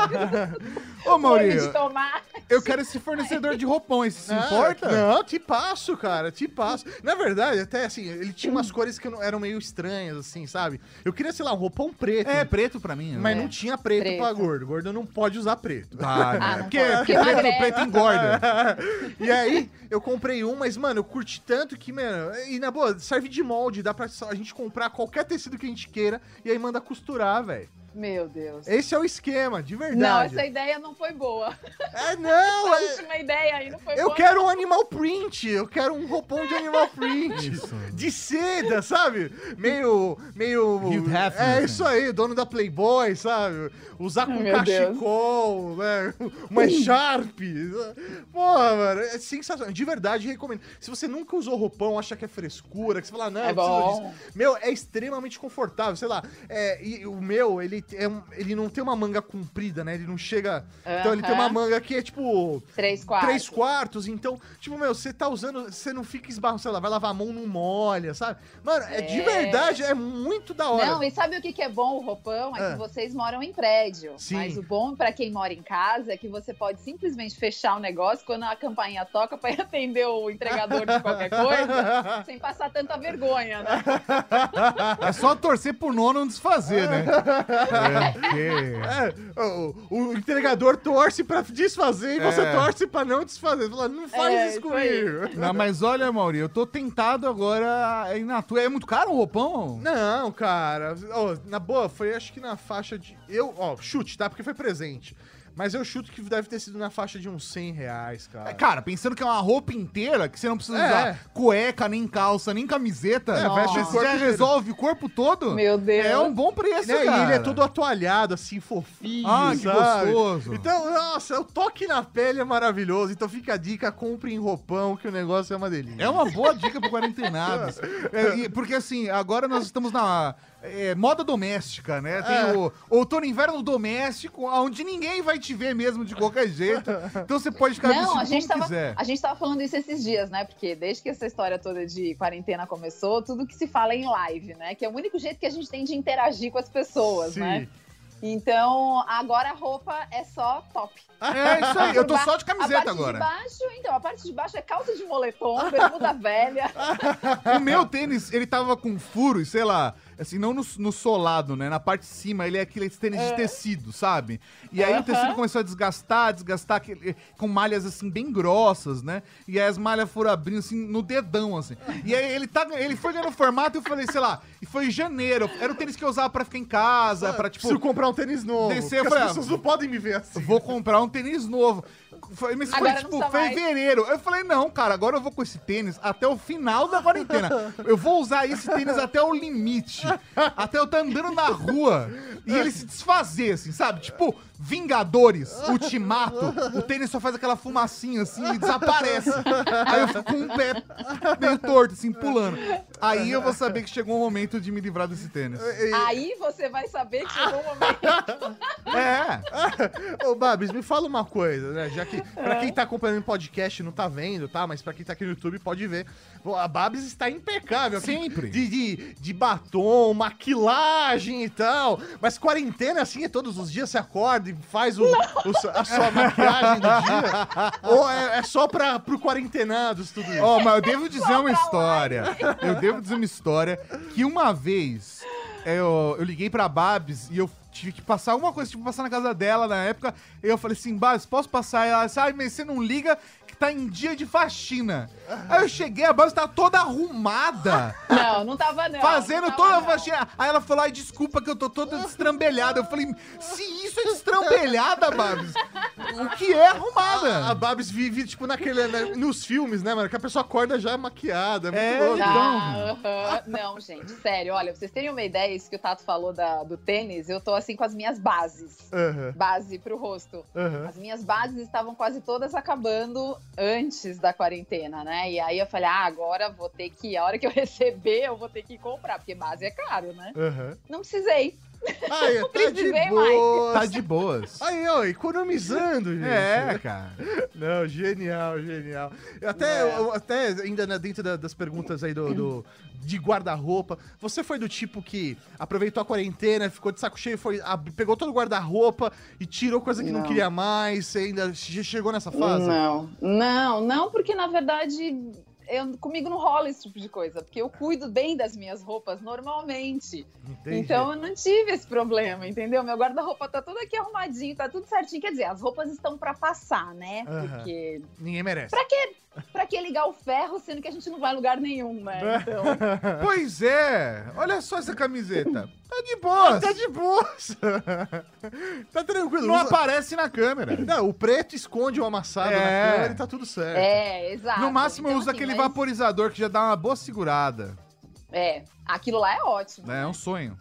Ô, Molho de Maurício, tomate. eu quero esse fornecedor de roupão, esse se Ah, importa? Não, te passo, cara, te passo. Na verdade, até assim, ele tinha umas cores que não- eram meio estranhas, assim, sabe? Eu queria, sei lá, um roupão preto. É, preto pra mim. Mas É, não tinha preto, preto. pra gordo. Gordo não pode usar preto. Tá, né? Ah, não porque, pode. porque Porque preto, emagrece. preto engorda. E aí, eu comprei um, mas, mano, eu curti tanto que, mano, e na boa, serve de molde, dá pra a gente comprar qualquer tecido que a gente queira e aí manda costurar, velho. Meu Deus. Esse é o esquema, de Não, verdade. essa ideia não foi boa. É, não, A é- última ideia aí não foi eu boa. quero um animal print, eu quero um roupão de animal print. Isso. De seda, sabe? Meio, meio... Hugh Hefner, É assim. isso aí, dono da Playboy, sabe? Usar com Meu Deus. cachecol, né? Uma Sharp. Porra, mano, é sensacional. De verdade, recomendo. Se você nunca usou roupão, acha que é frescura, que você fala, não, É eu preciso bom. disso. Meu, é extremamente confortável, sei lá. É, e o meu, ele, é um- ele não tem uma manga comprida, né? Ele não chega... Então ele tem uma Aham. manga que é tipo... Três quartos. Três quartos, então, tipo, meu, você tá usando, você não fica esbarrando, sei lá, vai lavar a mão, não molha, sabe? Mano, é, de É. verdade, é muito da hora. Não, e sabe o que, que é bom o roupão? É Ah. que vocês moram em prédio. Sim. Mas o bom pra quem mora em casa é que você pode simplesmente fechar o negócio quando a campainha toca pra ir atender o entregador de qualquer coisa, sem passar tanta vergonha, né? É só torcer pro nono não desfazer, né? É, porque... É, o, o entregador torce pra desfazer e você É. torce pra não desfazer. Fala, não faz É, isso isso aí. comigo. Não, mas olha, Mauri, eu tô tentado agora a ir na tua. É muito caro um roupão? Não, cara. Ó, na boa, foi acho que na faixa de. Eu, ó, chute, tá? Porque foi presente. Mas eu chuto que deve ter sido na faixa de uns cem reais, cara. É, cara, pensando que é uma roupa inteira, que você não precisa É. usar cueca, nem calça, nem camiseta, É, veste o você corpo já inteiro. resolve o corpo todo. Meu Deus. É um bom preço, Né, cara. E ele é todo atoalhado, assim, fofinho, Ah, que sabe? gostoso. Então, nossa, o toque na pele é maravilhoso. Então fica a dica, compre em roupão, que o negócio é uma delícia. É uma boa dica pro quarentenados. É, e- porque assim, agora nós estamos na é, moda doméstica, né? Tem É. o outono e inverno doméstico, onde ninguém vai te ver mesmo de qualquer jeito. Então você pode ficar Não, vestido a gente, como tava, quiser. a gente tava falando isso esses dias, né? Porque desde que essa história toda de quarentena começou, tudo que se fala é em live, né? Que é o único jeito que a gente tem de interagir com as pessoas, Sim. né? Então, agora a roupa é só top. É isso aí, eu tô Ba- só de A camiseta parte agora. de baixo, Então, a parte de baixo é calça de moletom, bermuda velha. O meu tênis, ele tava com furos, sei lá, assim, não no, no solado, né? Na parte de cima, ele é aquele tênis é. de tecido, sabe? E aí uhum. o tecido começou a desgastar, desgastar, aquele, com malhas, assim, bem grossas, né? E aí as malhas foram abrindo, assim, no dedão, assim. E aí ele, tá, ele foi ganhando formato e eu falei, sei lá, e foi em janeiro. Era o tênis que eu usava pra ficar em casa, pra, tipo... Preciso comprar um tênis novo. Descer, eu falei, as pessoas não podem me ver assim. Vou comprar um tênis novo. Foi, mas foi, tipo, fevereiro. Eu falei, não, cara, agora eu vou com esse tênis até o final da quarentena. Eu vou usar esse tênis até o limite. Até eu estar andando na rua e ele se desfazer, assim, sabe? Tipo, Vingadores, Ultimato, o tênis só faz aquela fumacinha, assim, e desaparece. Aí eu fico com um pé meio torto, assim, pulando. Aí eu vou saber que chegou o momento de me livrar desse tênis. Aí você vai saber que chegou o momento. É. Ô, Babs, me fala uma coisa, né? Já que, pra quem tá acompanhando o podcast não tá vendo, tá? Mas pra quem tá aqui no YouTube pode ver. A Babs está impecável. Sempre. De, de, de batom, maquilagem e tal. Mas quarentena, assim, é todos os dias você acorda e faz o, o, a sua maquiagem do dia? Ou é, é só pra, pro quarentenados tudo isso? Ó, oh, mas eu devo dizer uma história. Eu devo dizer uma história que uma vez eu, eu liguei pra Babs e eu tive que passar alguma coisa, tipo, passar na casa dela na época. E eu falei assim, Babs, posso passar? E ela disse, ai, mas você não liga que tá em dia de faxina. Aí eu cheguei, a Babs tava toda arrumada. Não, não tava não. Fazendo não tava, toda a não. faxina. Aí ela falou, ai, desculpa que eu tô toda destrambelhada. Eu falei, se isso é destrambelhada, Babs, o que é arrumada? A, a Babs vive, tipo, naquele, né, nos filmes, né, mano? Que a pessoa acorda já maquiada. É, é muito então. Ah, uh-huh. Não, gente, sério, olha, pra vocês terem uma ideia, isso que o Tato falou da, do tênis, eu tô assim com as minhas bases. Uhum. Base pro rosto. Uhum. As minhas bases estavam quase todas acabando antes da quarentena, né? E aí eu falei, ah, agora vou ter que, a hora que eu receber, eu vou ter que comprar, porque base é caro, né? Uhum. Não precisei. Aí, Não tá de precisei boas. Tá de boas. Aí, ó, economizando, gente. É, cara. Não, genial, genial. Até, É. eu- até ainda né, dentro da- das perguntas aí do, do- de guarda-roupa, você foi do tipo que aproveitou a quarentena, ficou de saco cheio, foi, ab- pegou todo o guarda-roupa e tirou coisa que não. Não. queria mais, você ainda che- chegou nessa fase? Não, não, não, porque na verdade eu, comigo não rola esse tipo de coisa, porque eu cuido bem das minhas roupas normalmente. Entendi. Então eu não tive esse problema, entendeu? Meu guarda-roupa tá tudo aqui arrumadinho, tá tudo certinho. Quer dizer, as roupas estão pra passar, né? Aham. Porque Ninguém merece. pra que, pra que ligar o ferro, sendo que a gente não vai a lugar nenhum, né? Então, Pois é. Olha só essa camiseta. Tá de boas. Tá de boas. Tá tranquilo. Não Usa- aparece na câmera. Não, o preto esconde o amassado É. na câmera e tá tudo certo. é, exato. No máximo eu Então, uso assim, aquele mas- vaporizador que já dá uma boa segurada. É, aquilo lá é ótimo. Né? É um sonho.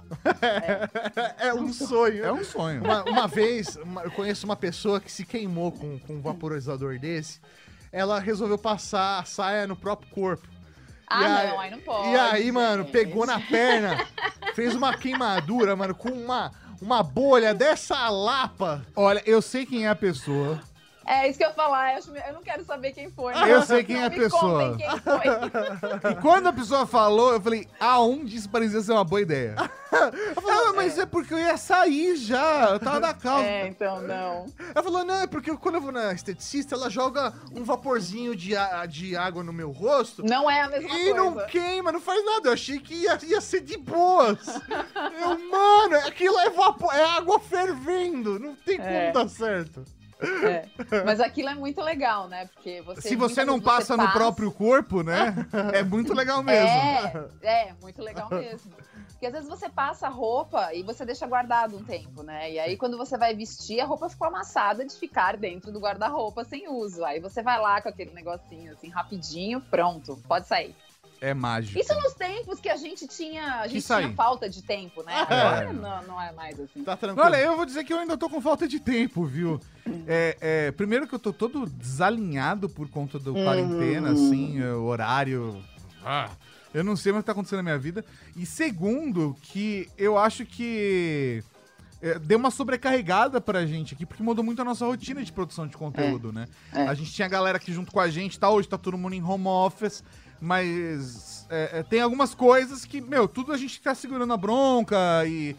É um sonho. É um sonho. Uma, uma vez, uma- eu conheço uma pessoa que se queimou com, com um vaporizador desse. Ela resolveu passar a saia no próprio corpo. Ah, E aí- não, aí não pode. E aí, mano, gente. pegou na perna, fez uma queimadura, mano, com uma, uma bolha dessa lapa. Olha, eu sei quem é a pessoa. É isso que eu ia falar, eu, acho- eu não quero saber quem foi. né? Eu sei quem Não é a me pessoa. contem quem foi. E quando a pessoa falou, eu falei, aonde isso parecia ser uma boa ideia? Eu falei, ah, mas é porque eu ia sair já, eu tava na calça. É, então não. Ela falou, não, é porque quando eu vou na esteticista, ela joga um vaporzinho de, a- de água no meu rosto. Não é a mesma E coisa. não queima, não faz nada. Eu achei que ia, ia ser de boas. Eu, mano, aquilo é, vapor, é água fervendo. Não tem como É. dar certo. É. Mas aquilo é muito legal, né? Porque você. Se você muitas não vezes passa você no passa- próprio corpo, né? É muito legal mesmo. É, é, muito legal mesmo. Porque às vezes você passa a roupa e você deixa guardado um tempo, né? E aí quando você vai vestir, a roupa ficou amassada de ficar dentro do guarda-roupa sem uso. Aí você vai lá com aquele negocinho assim, rapidinho, pronto, pode sair. É mágico. Isso nos tempos que a gente tinha, a gente Isso aí. tinha falta de tempo, né? Agora não, não é mais assim. Tá tranquilo. Olha, eu vou dizer que eu ainda tô com falta de tempo, viu? É, é, primeiro que eu tô todo desalinhado por conta do quarentena, assim, é, o horário. Ah, eu não sei mais o que tá acontecendo na minha vida. E segundo, que eu acho que é, deu uma sobrecarregada pra gente aqui, porque mudou muito a nossa rotina de produção de conteúdo, né? é. A gente tinha a galera aqui junto com a gente, tá? Hoje tá todo mundo em home office, mas é, é, tem algumas coisas que, meu, tudo a gente tá segurando a bronca e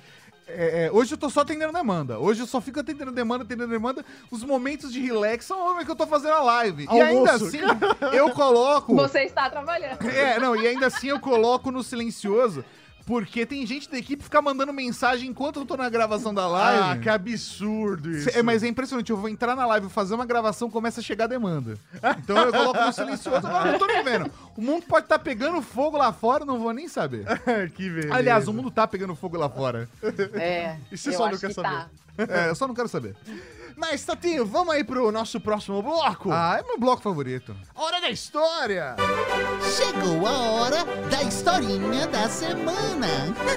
É, é, hoje eu tô só atendendo demanda. Hoje eu só fico atendendo demanda, atendendo demanda. Os momentos de relax são o momento que eu tô fazendo a live. Almoço. E ainda assim, eu coloco... Você está trabalhando. É, não, e ainda assim eu coloco no silencioso, porque tem gente da equipe que fica mandando mensagem enquanto eu tô na gravação da live. Ah, que absurdo isso. Cê- é, mas é impressionante, eu vou entrar na live, fazer uma gravação, começa a chegar a demanda. Então eu coloco no silencioso, agora eu não tô nem vendo. O mundo pode estar pegando fogo lá fora, não vou nem saber. Que beleza. Aliás, o mundo tá pegando fogo lá fora. É, E você eu só não acho quer que saber? tá. É, eu só não quero saber. Mas, Tatinho, vamos aí pro nosso próximo bloco? Ah, é meu bloco favorito. Hora da história! Chegou a hora da historinha da semana.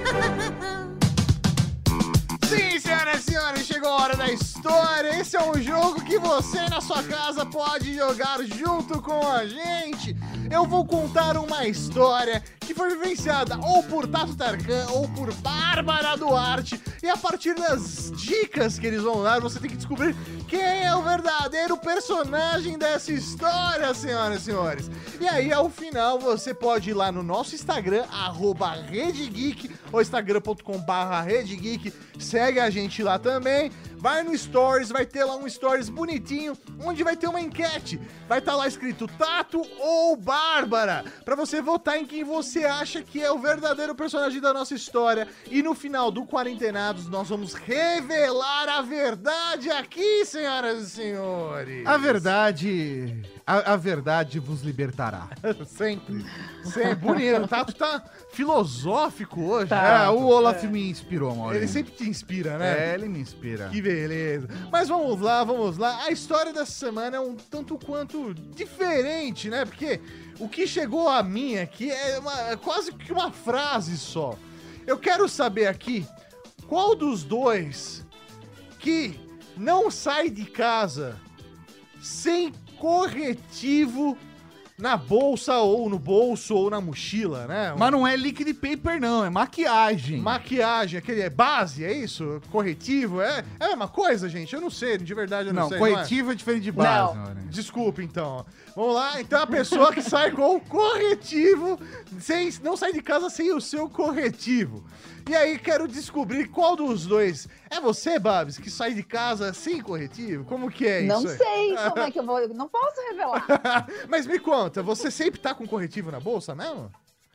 Sim, senhoras e senhores, chegou a hora da história. Esse é um jogo que você na sua casa pode jogar junto com a gente. Eu vou contar uma história que foi vivenciada ou por Tato Tarkan ou por Bárbara Duarte. E a partir das dicas que eles vão dar, você tem que descobrir quem é o verdadeiro personagem dessa história, senhoras e senhores. E aí, ao final, você pode ir lá no nosso Instagram, arroba RedeGeek, ou instagram ponto com barra RedeGeek. Segue a gente lá também. Vai no Stories, vai ter lá um Stories bonitinho, onde vai ter uma enquete. Vai estar lá escrito Tato ou Bárbara, pra você votar em quem você acha que é o verdadeiro personagem da nossa história. E no final do Quarentenados, nós vamos revelar a verdade aqui, senhoras e senhores. A verdade... A, a verdade vos libertará. Sempre. Sempre. Bonito. O Tato tá filosófico hoje. É, Tato. o Olaf me inspirou, Maurício. Ele sempre te inspira, né? É, ele me inspira. Que beleza. Mas vamos lá, vamos lá. A história dessa semana é um tanto quanto diferente, né? Porque o que chegou a mim aqui é, uma, é quase que uma frase só. Eu quero saber aqui qual dos dois que não sai de casa sem corretivo na bolsa ou no bolso ou na mochila, né? Mas não é liquid paper, não, é maquiagem. Maquiagem, aquele é base, é isso? Corretivo, é, é a mesma coisa, gente? Eu não sei, de verdade eu não, Não, sei. corretivo é? é diferente de base, Não. Maurício. Desculpa, então. Vamos lá, então a pessoa que sai com o corretivo, sem, não sai de casa sem o seu corretivo. E aí, quero descobrir qual dos dois. É você, Babs, que sai de casa sem corretivo? Como que é Não isso aí? sei como é que eu vou. Eu não posso revelar. Mas me conta, você sempre tá com corretivo na bolsa mesmo?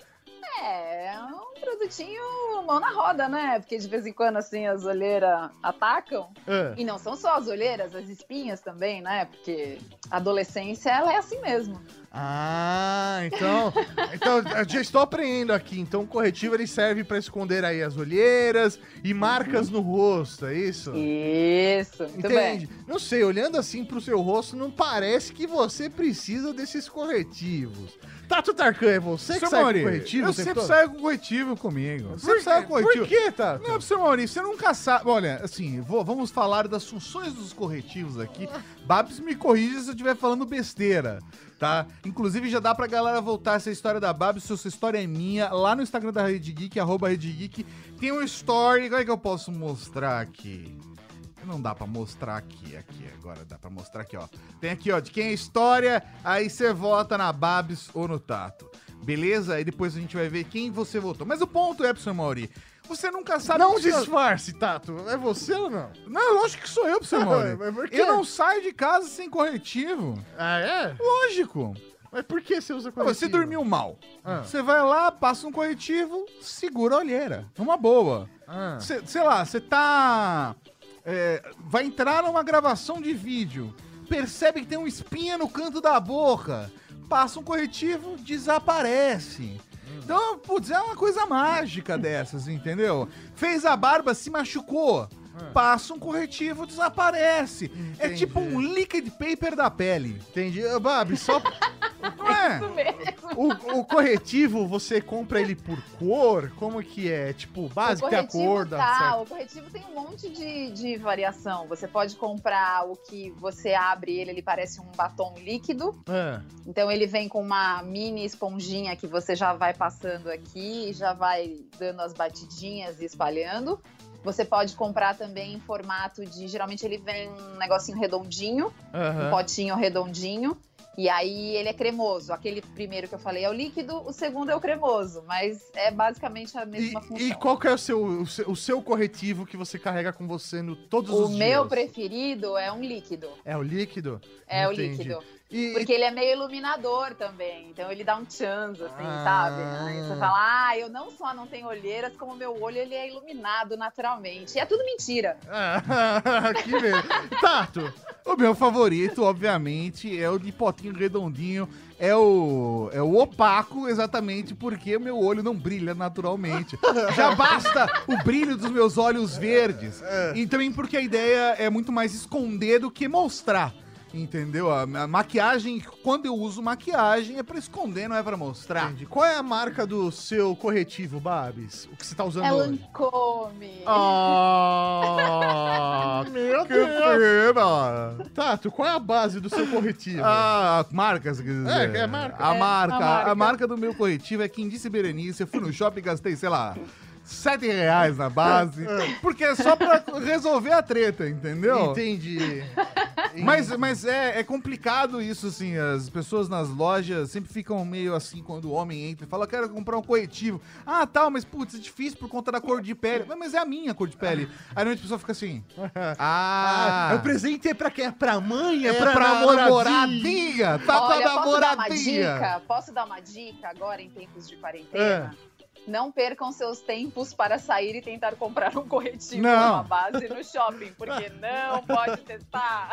É, é um produtinho mão na roda, né? Porque de vez em quando, assim, as olheiras atacam. Ah. E não são só as olheiras, as espinhas também, né? Porque a adolescência, ela é assim mesmo. Ah, então, então eu já estou aprendendo aqui. Então o corretivo ele serve para esconder aí as olheiras e marcas no rosto, é isso? Isso, muito Entende? bem. Não sei, olhando assim pro seu rosto, não parece que você precisa desses corretivos. Tato Tarkan, é você que Seu sai Maurício, com corretivo? eu o tempo sempre todo? saio com corretivo comigo. Por Sempre quê? saio com corretivo. Por que, Tato? Não, seu Maurício, você nunca sabe. Olha, assim, vou- vamos falar das funções dos corretivos aqui. Babs me corrige se eu estiver falando besteira, tá? Inclusive, já dá pra galera voltar essa história da Babs, se essa história é minha, lá no Instagram da Rede Geek, arroba Rede Geek, tem um story. Como é que eu posso mostrar aqui? Não dá pra mostrar aqui, aqui, agora dá pra mostrar aqui, ó. Tem aqui, ó, de quem é a história, aí você vota na Babs ou no Tato. Beleza? Aí depois a gente vai ver quem você votou. Mas o ponto é, professor Mauri, você nunca sabe... Não que seu- disfarce, Tato. É você ou não? Não, lógico que sou eu, professor Mauri. Mas por quê? Eu não saio de casa sem corretivo. Ah, é? Lógico. Mas por que você usa Ah, corretivo? Você dormiu mal. Ah. Você vai lá, passa um corretivo, segura a olheira. Numa boa. Ah. Cê- sei lá, você tá... é, vai entrar numa gravação de vídeo, percebe que tem uma espinha no canto da boca, passa um corretivo, desaparece. Então, putz, é uma coisa mágica dessas, entendeu? Fez a barba, se machucou, passa um corretivo, desaparece. É Entendi. tipo um liquid paper da pele. Entendi. Ô, Babi, só... Não é? Isso mesmo. O, o corretivo, você compra ele por cor? Como que é? Tipo, básico, O tem a corretivo cor da... tá, certo. o corretivo tem um monte de, de variação. Você pode comprar o que você abre ele, ele parece um batom líquido. Ah, Então ele vem com uma mini esponjinha que você já vai passando aqui, já vai dando as batidinhas e espalhando. Você pode comprar também em formato de... Geralmente ele vem um negocinho redondinho, um aham. potinho redondinho. E aí ele é cremoso. Aquele primeiro que eu falei é o líquido, o segundo é o cremoso. Mas é basicamente a mesma E, função. e qual que é o seu, o seu, o seu corretivo que você carrega com você no todos O os dias? meu preferido é um líquido. É o líquido? É Entendi. o líquido. E, Porque ele é meio iluminador também, então ele dá um chance, assim, Ah. sabe? Aí você fala, ah, eu não só não tenho olheiras, como meu olho ele é iluminado naturalmente. E é tudo mentira. Ah, que mesmo. Tato, O meu favorito, obviamente, é o de potinho redondinho. É o, é o opaco, exatamente porque o meu olho não brilha naturalmente. Já basta o brilho dos meus olhos verdes. E também porque a ideia é muito mais esconder do que mostrar. Entendeu? A, a maquiagem, quando eu uso maquiagem, é pra esconder, não é pra mostrar. entendi. Qual é a marca do seu corretivo, Babs? O que você tá usando É hoje? Lancôme. Ah, meu Deus! Pena. Tato, qual é a base do seu corretivo? Ah, marcas, quer dizer. É, é marca. A É, marca. a A marca. marca do meu corretivo é quem disse Berenice. Eu fui no shopping e gastei, sei lá, sete reais na base. Porque é só pra resolver a treta, entendeu? Entendi. Mas, mas é, é complicado isso, assim. As pessoas nas lojas sempre ficam meio assim quando o homem entra e fala: quero comprar um corretivo. Ah, tal, mas putz, é difícil por conta da cor de pele. Mas é a minha cor de pele. Aí a pessoa fica assim: Ah, Ah, o presente é pra quem? É pra mãe? É, é pra, pra namoradinha? namoradinha. Tá com a Olha, posso dar uma namoradinha. dica? Posso dar uma dica agora em tempos de quarentena? Não percam seus tempos para sair e tentar comprar um corretivo Não. ou uma base no shopping, porque não pode testar.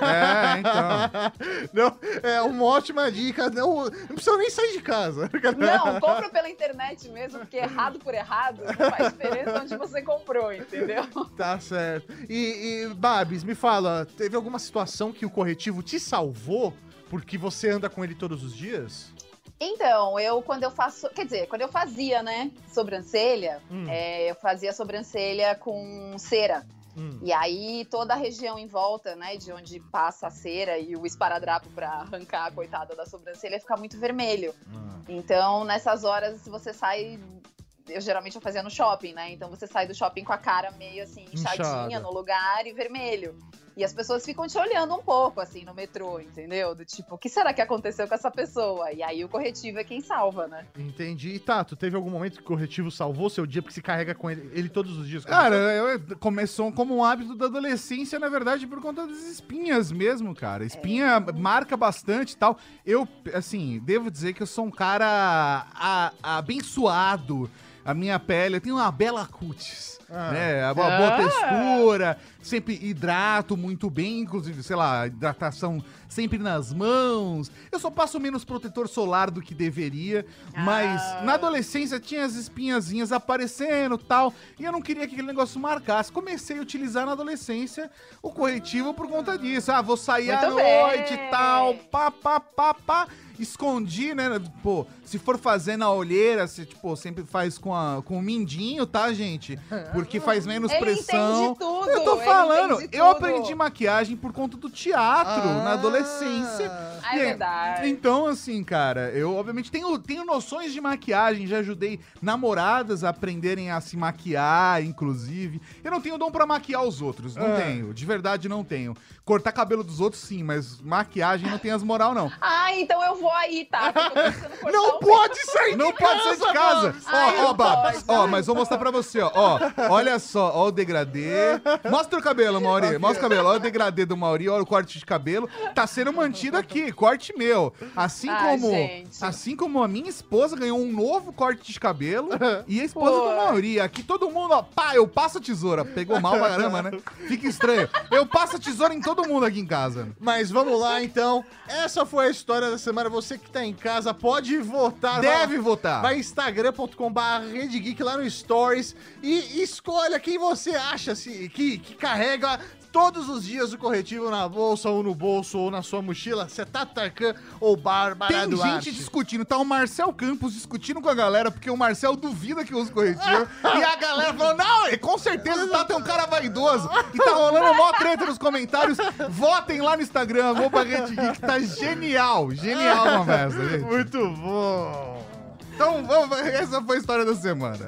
É, então. Não, é uma ótima dica. Não, não precisa nem sair de casa. Não, compra pela internet mesmo, porque errado por errado não faz diferença onde você comprou, entendeu? Tá certo. E, e, Babs, me fala, teve alguma situação que o corretivo te salvou porque você anda com ele todos os dias? Então, eu quando eu faço, quer dizer, quando eu fazia, né, sobrancelha, Hum. é, eu fazia sobrancelha com cera. Hum. E aí toda a região em volta, né, de onde passa a cera e o esparadrapo pra arrancar a coitada da sobrancelha fica muito vermelho. Então, nessas horas, se você sai, eu geralmente eu fazia no shopping, né? Então você sai do shopping com a cara meio assim inchadinha Inchada. no lugar e vermelho. E as pessoas ficam te olhando um pouco, assim, no metrô, entendeu? Do tipo, o que será que aconteceu com essa pessoa? E aí o corretivo é quem salva, né? Entendi. E Tato, teve algum momento que o corretivo salvou seu dia porque se carrega com ele, ele todos os dias? Cara, eu, começou como um hábito da adolescência, na verdade, por conta das espinhas mesmo, cara. Espinha marca bastante e tal. Eu, assim, devo dizer que eu sou um cara a- abençoado. A minha pele, eu tenho uma bela cutis. Ah. Né? Uma boa textura, sempre hidrato muito bem, inclusive, sei lá, hidratação sempre nas mãos. Eu só passo menos protetor solar do que deveria, mas Ah. na adolescência tinha as espinhazinhas aparecendo e tal, e eu não queria que aquele negócio marcasse. Comecei a utilizar na adolescência o corretivo por conta disso. Ah, vou sair à Muito bem. noite e tal, pá, pá, pá, pá. Escondi, né? Pô, se for fazer na olheira, você, tipo, sempre faz com, a, com o mindinho, tá, gente? Porque faz menos Ele pressão. entende tudo, Eu tô ele falando, entende eu tudo. aprendi maquiagem por conta do teatro Ah. na adolescência. Ah, é E- verdade. Então, assim, cara, eu obviamente tenho, tenho noções de maquiagem, já ajudei namoradas a aprenderem a se maquiar, inclusive. Eu não tenho dom pra maquiar os outros, não Ah. tenho, de verdade não tenho. Cortar cabelo dos outros, sim, mas maquiagem não tem as moral, não. Ah, então eu vou aí, tá? Porque eu tô precisando cortar Não o pode sair Não de pode casa, sair de casa. Babs. Ai, Ó, ó, não Babs. pode. Ó, mas vou mostrar pra você, ó. Ó, olha só, ó o degradê. Mostra o cabelo, Mauri. Mostra o cabelo. Olha o degradê do Mauri, olha o corte de cabelo. Tá sendo mantido aqui, corte meu. Assim Ai, como, gente. assim como a minha esposa ganhou um novo corte de cabelo e a esposa Pô. do Mauri. Aqui todo mundo, ó, pá, eu passo a tesoura. Pegou mal pra caramba, né? Fica estranho. Eu passo a tesoura em todo mundo aqui em casa. Mas vamos lá, então. Essa foi a história da semana. Você que tá em casa pode votar. Deve Vai- votar. Vai instagram ponto com barra rede geek lá no Stories e escolha quem você acha se, que, que carrega todos os dias o corretivo na bolsa ou no bolso ou na sua mochila. Você tá Tarkan ou Bárbara Tem Duarte? gente discutindo, tá o Marcel Campos discutindo com a galera, porque o Marcel duvida que usa corretivo. E a galera falou, não, é, com certeza o Tato é um cara vaidoso. E tá rolando mó treta nos comentários. Votem lá no Instagram, arroba Rede Geek, tá genial. Genial a conversa, gente. Muito bom. Então, vamos, essa foi a história da semana.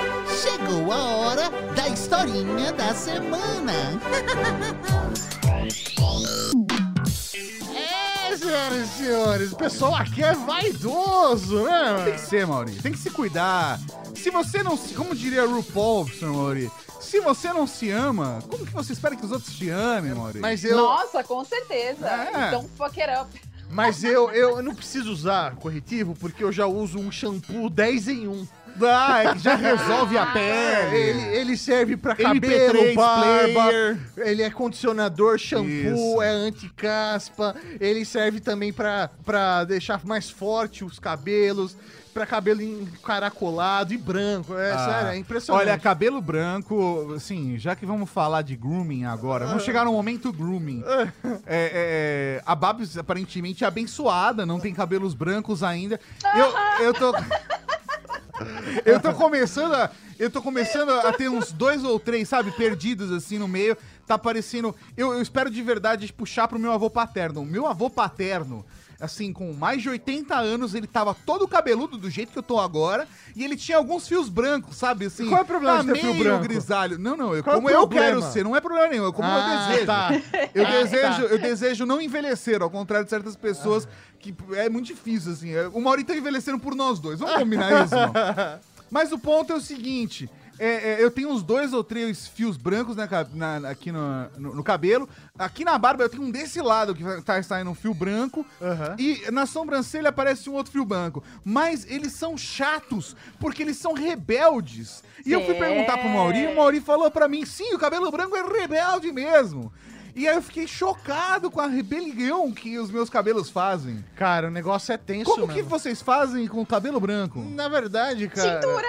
Chegou a hora da historinha da semana. É, senhoras e senhores, o pessoal aqui é vaidoso, né? Tem que ser, Mauri. Tem que se cuidar. Se você não se... Como diria RuPaul, senhor Mauri, se você não se ama, como que você espera que os outros te amem, Mauri? Mas eu... Nossa, com certeza. É. Então, fuck it up. Mas eu, eu não preciso usar corretivo porque eu já uso um shampoo dez em um. Ah, é que já resolve a pele. Ele, ele serve pra M P cabelo, três barba, player. ele é condicionador, shampoo, Isso. é anti-caspa, ele serve também pra, pra deixar mais forte os cabelos, pra cabelo encaracolado e branco, é Ah, sério, é impressionante. Olha, cabelo branco, assim, já que vamos falar de grooming agora, vamos chegar no momento grooming. É, é, a Babs aparentemente é abençoada, não tem cabelos brancos ainda. Eu, eu tô... Eu tô começando a, eu tô começando a ter uns dois ou três, sabe, perdidos assim no meio. Tá parecendo... Eu, eu espero de verdade puxar pro meu avô paterno. O meu avô paterno, assim, com mais de oitenta anos, ele tava todo cabeludo do jeito que eu tô agora. E ele tinha alguns fios brancos, sabe, assim... Qual é o problema de ter meio fio branco? grisalho. Não, não, eu, Qual é o como eu problema? quero ser, não é problema nenhum, é como Ah, eu desejo. tá. Eu, Ah, desejo tá. eu desejo não envelhecer, ao contrário de certas pessoas que é muito difícil, assim. O Mauri tá envelhecendo por nós dois, vamos combinar isso, não? Mas o ponto é o seguinte... É, é, eu tenho uns dois ou três fios brancos na, na, aqui no, no, no cabelo. Aqui na barba eu tenho um desse lado que tá saindo um fio branco. Uhum. E na sobrancelha aparece um outro fio branco. Mas eles são chatos, porque eles são rebeldes. E eu fui É. perguntar pro Mauri, e o Mauri falou pra mim, sim, o cabelo branco é rebelde mesmo. E aí eu fiquei chocado com a rebelião que os meus cabelos fazem. Cara, o negócio é tenso Como que mesmo. vocês fazem com o cabelo branco? Na verdade, cara... Cintura.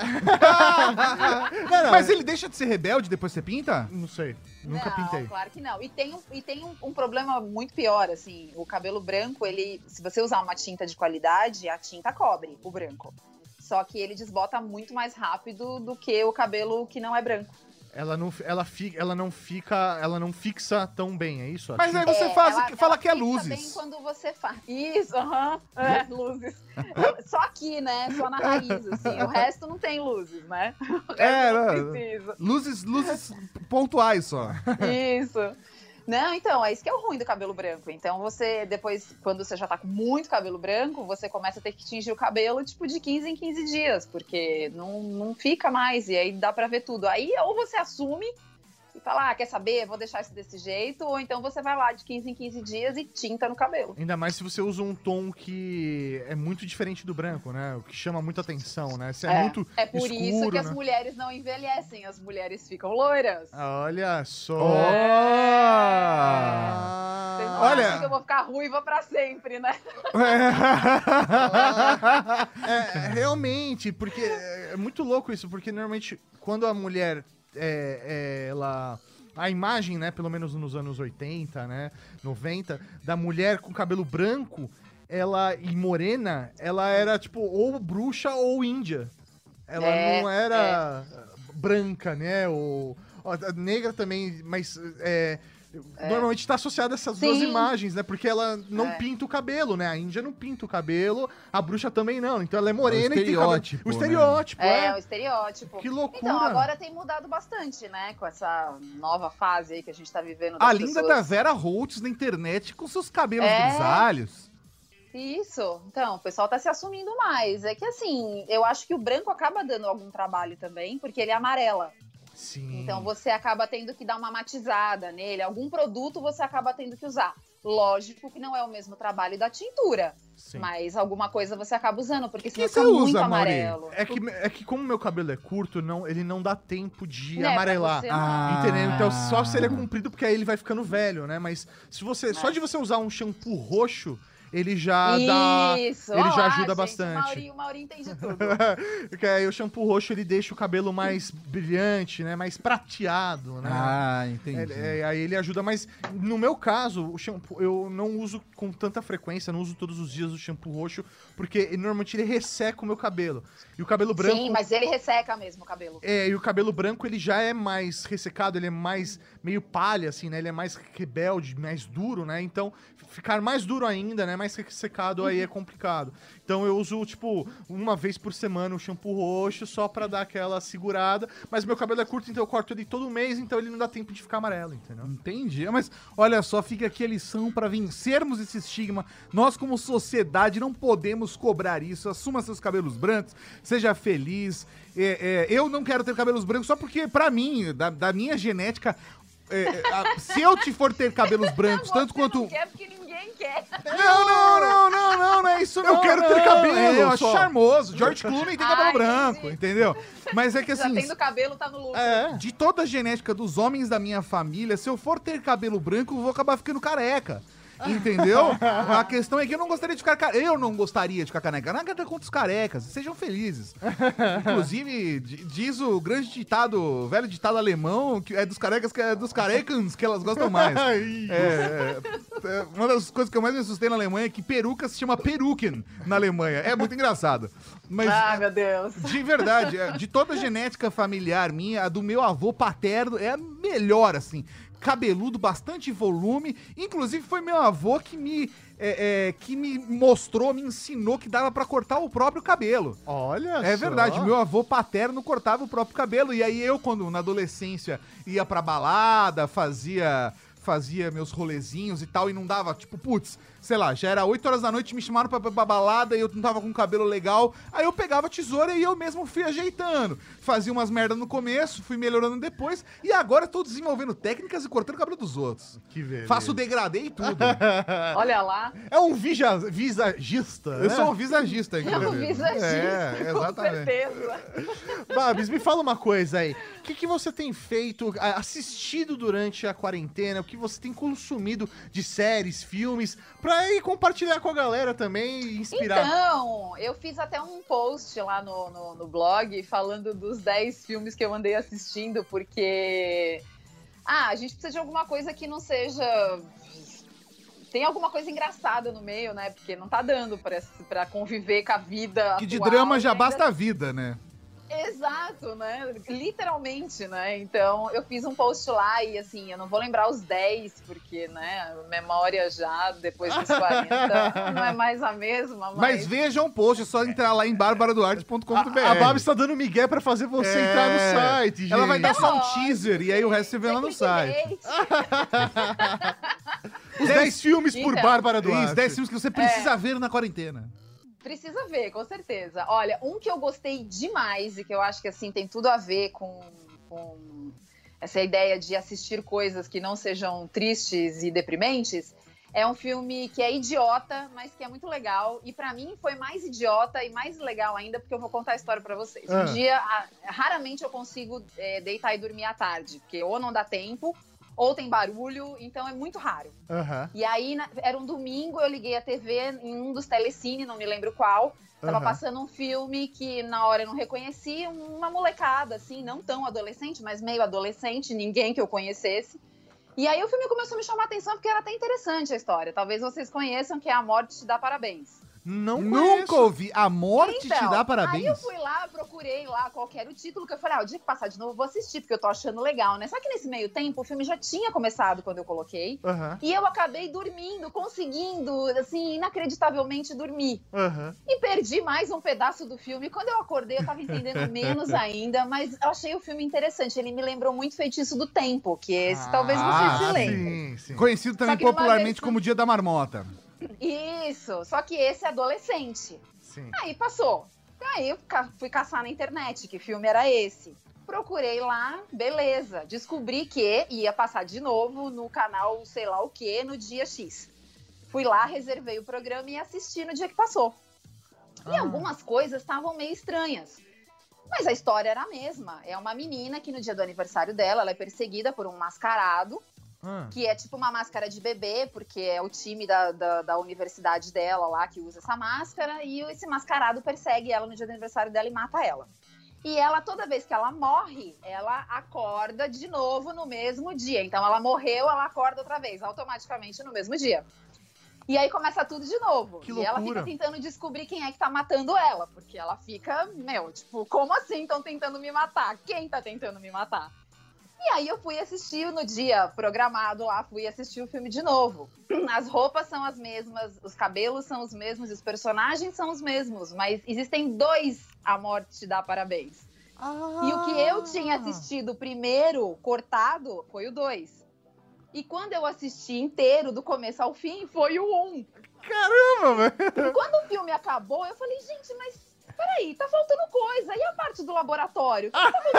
Não, não, Mas ele deixa de ser rebelde depois que você pinta? Não sei, nunca não, pintei. Claro que não. E tem, um, e tem um, um problema muito pior, assim. O cabelo branco, ele, se você usar uma tinta de qualidade, a tinta cobre o branco. Só que ele desbota muito mais rápido do que o cabelo que não é branco. Ela não, ela, fi, ela não fica, ela não fixa tão bem, é isso? A Mas aí tinta- você É, faz, ela- fala ela que é fixa luzes. bem quando você faz. Isso, aham. É, luzes. Só aqui, né? Só na raiz, assim. O resto não tem luzes, né? O resto É, não não. precisa. Luzes, luzes pontuais só. Isso. Não, então, é isso que é o ruim do cabelo branco. Então, você, depois, quando você já tá com muito cabelo branco, você começa a ter que tingir o cabelo, tipo, de quinze em quinze dias, porque não, não fica mais, e aí dá pra ver tudo. Aí, ou você assume e fala, ah, quer saber, vou deixar isso desse jeito, ou então você vai lá de quinze em quinze dias e tinta no cabelo. Ainda mais se você usa um tom que é muito diferente do branco, né? O que chama muita atenção, né? Se é, muito É por escuro, isso que né? as mulheres não envelhecem, as mulheres ficam loiras. Olha só. Oh! Vocês não Olha- acham que eu vou ficar ruiva pra sempre, né? É, realmente, porque é muito louco isso, porque normalmente quando a mulher é, é, ela a imagem, né, pelo menos nos anos oitenta, né, noventa, da mulher com cabelo branco, ela e morena, ela era tipo ou bruxa ou índia. Ela É, não era branca, né, ou ó, a negra também, mas é, normalmente está associada a essas duas Sim. imagens, né? Porque ela não É. pinta o cabelo, né? A índia não pinta o cabelo, a bruxa também não. Então ela é morena É o e tem cabelo. estereótipo, O né? estereótipo, É, é. o estereótipo. Que loucura. Então, agora tem mudado bastante, né? Com essa nova fase aí que a gente tá vivendo. A das linda pessoas. da Vera Holtz na internet com seus cabelos É. grisalhos. Isso. Então, o pessoal tá se assumindo mais. É que, assim, eu acho que o branco acaba dando algum trabalho também, porque ele é amarela. Sim. Então, você acaba tendo que dar uma matizada nele. Algum produto você acaba tendo que usar. Lógico que não é o mesmo trabalho da tintura. Sim. Mas alguma coisa você acaba usando, porque senão que fica você muito usa, Mauri? amarelo. É que, é que como meu cabelo é curto, não, ele não dá tempo de Né, pra amarelar. você não. Ah. Entendeu? Então só se ele é comprido, porque aí ele vai ficando velho, né? Mas se você. Só É. de você usar um shampoo roxo, ele já dá. Isso. ele Olha já lá, ajuda gente, bastante. O Mauri, o Mauri entende tudo. Porque aí o shampoo roxo ele deixa o cabelo mais brilhante, né? Mais prateado, né? Ah, entendi. É, é, aí ele ajuda, mas no meu caso, o shampoo eu não uso com tanta frequência, não uso todos os dias o shampoo roxo, porque ele, normalmente ele resseca o meu cabelo. E o cabelo branco. Sim, mas ele resseca mesmo o cabelo. É, e o cabelo branco ele já é mais ressecado, ele é mais meio palha, assim, né? Ele é mais rebelde, mais duro, né? Então, ficar mais duro ainda, né? Mais secado aí é complicado. Então, eu uso, tipo, uma vez por semana o shampoo roxo só pra dar aquela segurada. Mas meu cabelo é curto, então eu corto ele todo mês, então ele não dá tempo de ficar amarelo, entendeu? Entendi. Mas, olha só, fica aqui a lição para vencermos esse estigma. Nós, como sociedade, não podemos cobrar isso. Assuma seus cabelos brancos, seja feliz. É, é, eu não quero ter cabelos brancos só porque, pra mim, da, da minha genética, é, é, a, se eu te for ter cabelos brancos, tanto quanto... Não quer porque ninguém quer. Não, não, não, não, não, não é isso não. Eu quero não, ter cabelo é, eu acho só. charmoso. George Clooney tem cabelo Ai, branco, entendi. entendeu? Mas é que Já assim... tendo cabelo, tá no lucro. É. De toda a genética dos homens da minha família, se eu for ter cabelo branco, eu vou acabar ficando careca. Entendeu? A questão é que eu não gostaria de ficar careca. Eu não gostaria de ficar careca. Nada contra os carecas. Sejam felizes. Inclusive, d- diz o grande ditado, o velho ditado alemão, que é dos carecas, que é dos carecans que elas gostam mais. É, é, é, uma das coisas que eu mais me assustei na Alemanha é que peruca se chama peruken na Alemanha. É muito engraçado. Mas, Ai, meu Deus. de verdade, é, de toda a genética familiar minha, a do meu avô paterno é a melhor, assim. Cabeludo, bastante volume. Inclusive, foi meu avô que me, é, é, que me mostrou, me ensinou que dava pra cortar o próprio cabelo. Olha É só. verdade, meu avô paterno cortava o próprio cabelo. E aí eu, quando na adolescência ia pra balada, fazia... fazia meus rolezinhos e tal, e não dava, tipo, putz, sei lá, já era oito horas da noite, me chamaram pra, pra, pra balada e eu não tava com o cabelo legal, aí eu pegava a tesoura e eu mesmo fui ajeitando. Fazia umas merda no começo, fui melhorando depois, e agora eu tô desenvolvendo técnicas e cortando o cabelo dos outros. Que beleza. Faço degradê e tudo. Olha lá. É um vija, visagista, Eu né? sou um visagista, É um inclusive. visagista, É, com exatamente. certeza. Babs, me fala uma coisa aí. O que, que você tem feito, a- assistido durante a quarentena? O que você tem consumido de séries, filmes, pra ir compartilhar com a galera também e inspirar? Então, eu fiz até um post lá no, no, no blog falando dos dez filmes que eu andei assistindo, porque... Ah, a gente precisa de alguma coisa que não seja... Tem alguma coisa engraçada no meio, né? Porque não tá dando pra, pra conviver com a vida Que de atual, drama já e ainda- basta a vida, né? Exato, né? Literalmente, né? Então, eu fiz um post lá e, assim, eu não vou lembrar os dez, porque, né, a memória já, depois dos quarenta, não é mais a mesma, mas... Mas vejam o post, é só entrar lá em barbara duarte ponto com ponto b r. A, a Babs tá dando migué pra fazer você É. entrar no site, gente. Ela vai dar só um Não, teaser e aí o resto você vê lá no site. os dez filmes por Então. Bárbara Duarte. Isso, dez filmes que você precisa ver na quarentena. Precisa ver, com certeza. Olha, um que eu gostei demais e que eu acho que, assim, tem tudo a ver com, com essa ideia de assistir coisas que não sejam tristes e deprimentes, é um filme que é idiota, mas que é muito legal. E pra mim foi mais idiota e mais legal ainda, porque eu vou contar a história pra vocês. Ah. Um dia, a- raramente eu consigo é, deitar e dormir à tarde, porque ou não dá tempo, ou tem barulho, então é muito raro. Aham. E aí, na- era um domingo, eu liguei a T V em um dos telecine, não me lembro qual. Tava Aham. passando um filme que na hora eu não reconheci, uma molecada, assim, não tão adolescente, mas meio adolescente, ninguém que eu conhecesse. E aí o filme começou a me chamar a atenção porque era até interessante a história. Talvez vocês conheçam, que é A Morte Te Dá Parabéns. Não Nunca conheço. ouvi. A morte te Então, dá parabéns. Aí eu fui lá, procurei lá qual que era o título, que eu falei, ah, o dia que passar de novo eu vou assistir, porque eu tô achando legal, né? Só que nesse meio tempo o filme já tinha começado quando eu coloquei. Aham, E eu acabei dormindo, conseguindo, assim, inacreditavelmente dormir. aham. E perdi mais um pedaço do filme. Quando eu acordei, eu tava entendendo menos ainda, mas eu achei o filme interessante. Ele me lembrou muito Feitiço do Tempo, que esse Ah, talvez vocês se Sim, lembrem. sim. Conhecido também Só que numa popularmente versão- como Dia da Marmota. Isso, só que esse é adolescente. Sim. Aí passou. Aí eu ca- fui caçar na internet que filme era esse. Procurei lá, beleza. Descobri que ia passar de novo no canal sei lá o que, no dia X. Fui lá, reservei o programa e assisti no dia que passou. E Ah. algumas coisas estavam meio estranhas. Mas a história era a mesma. É uma menina que no dia do aniversário dela, ela é perseguida por um mascarado, Ah. que é tipo uma máscara de bebê, porque é o time da, da, da universidade dela lá que usa essa máscara, e esse mascarado persegue ela no dia do aniversário dela e mata ela. E ela, toda vez que ela morre, ela acorda de novo no mesmo dia. Então ela morreu, ela acorda outra vez, automaticamente no mesmo dia. E aí começa tudo de novo. Que e ela loucura. fica tentando descobrir quem é que tá matando ela, porque ela fica, meu, tipo, como assim estão tentando me matar? Quem tá tentando me matar? E aí eu fui assistir no dia programado lá, fui assistir o filme de novo. As roupas são as mesmas, os cabelos são os mesmos, os personagens são os mesmos, mas existem dois A Morte Te Dá Parabéns. Ah. E o que eu tinha assistido primeiro, cortado, foi o dois. E quando eu assisti inteiro, do começo ao fim, foi o um. Caramba, velho! Quando o filme acabou, eu falei, gente, mas peraí, tá faltando coisa. E a parte do laboratório? O que tá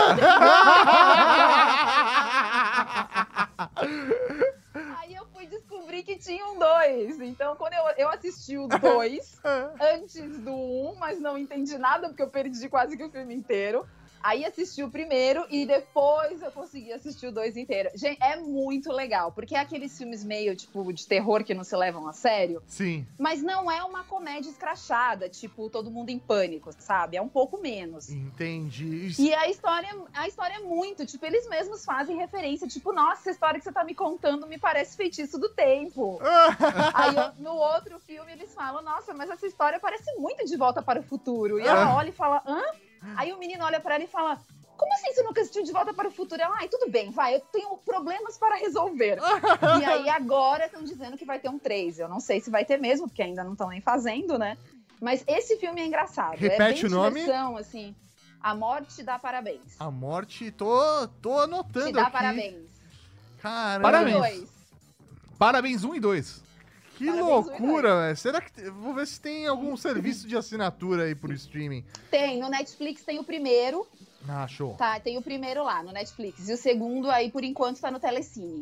acontecendo? Aí eu fui descobrir que tinha um dois. Então, quando eu, eu assisti o dois, antes do um, mas não entendi nada, porque eu perdi quase que o filme inteiro. Aí assisti o primeiro e depois eu consegui assistir o dois inteiro. Gente, é muito legal, porque é aqueles filmes meio, tipo, de terror que não se levam a sério. Sim. Mas não é uma comédia escrachada, tipo, Todo Mundo em Pânico, sabe? É um pouco menos. Entendi. E a história, a história é muito, tipo, eles mesmos fazem referência, tipo, nossa, essa história que você tá me contando me parece Feitiço do Tempo. Aí eu, no outro filme eles falam, nossa, mas essa história parece muito De Volta para o Futuro. E ela olha e fala, hã? Aí o menino olha pra ela e fala, como assim você nunca assistiu De Volta para o Futuro? Ela, ai, tudo bem, vai, eu tenho problemas para resolver. E aí agora estão dizendo que vai ter um três. Eu não sei se vai ter mesmo, porque ainda não estão nem fazendo, né? Mas esse filme é engraçado. Repete é bem o nome? diversão, assim. A Morte Te Dá Parabéns. A Morte, tô, tô anotando Te dá aqui. parabéns. Caramba. Parabéns. Dois. Parabéns um e dois. Que Parabéns, loucura, velho. Será que... Vou ver se tem algum serviço de assinatura aí por streaming. Tem, no Netflix tem o primeiro. Ah, show. Tá, tem o primeiro lá no Netflix. E o segundo aí, por enquanto, tá no Telecine.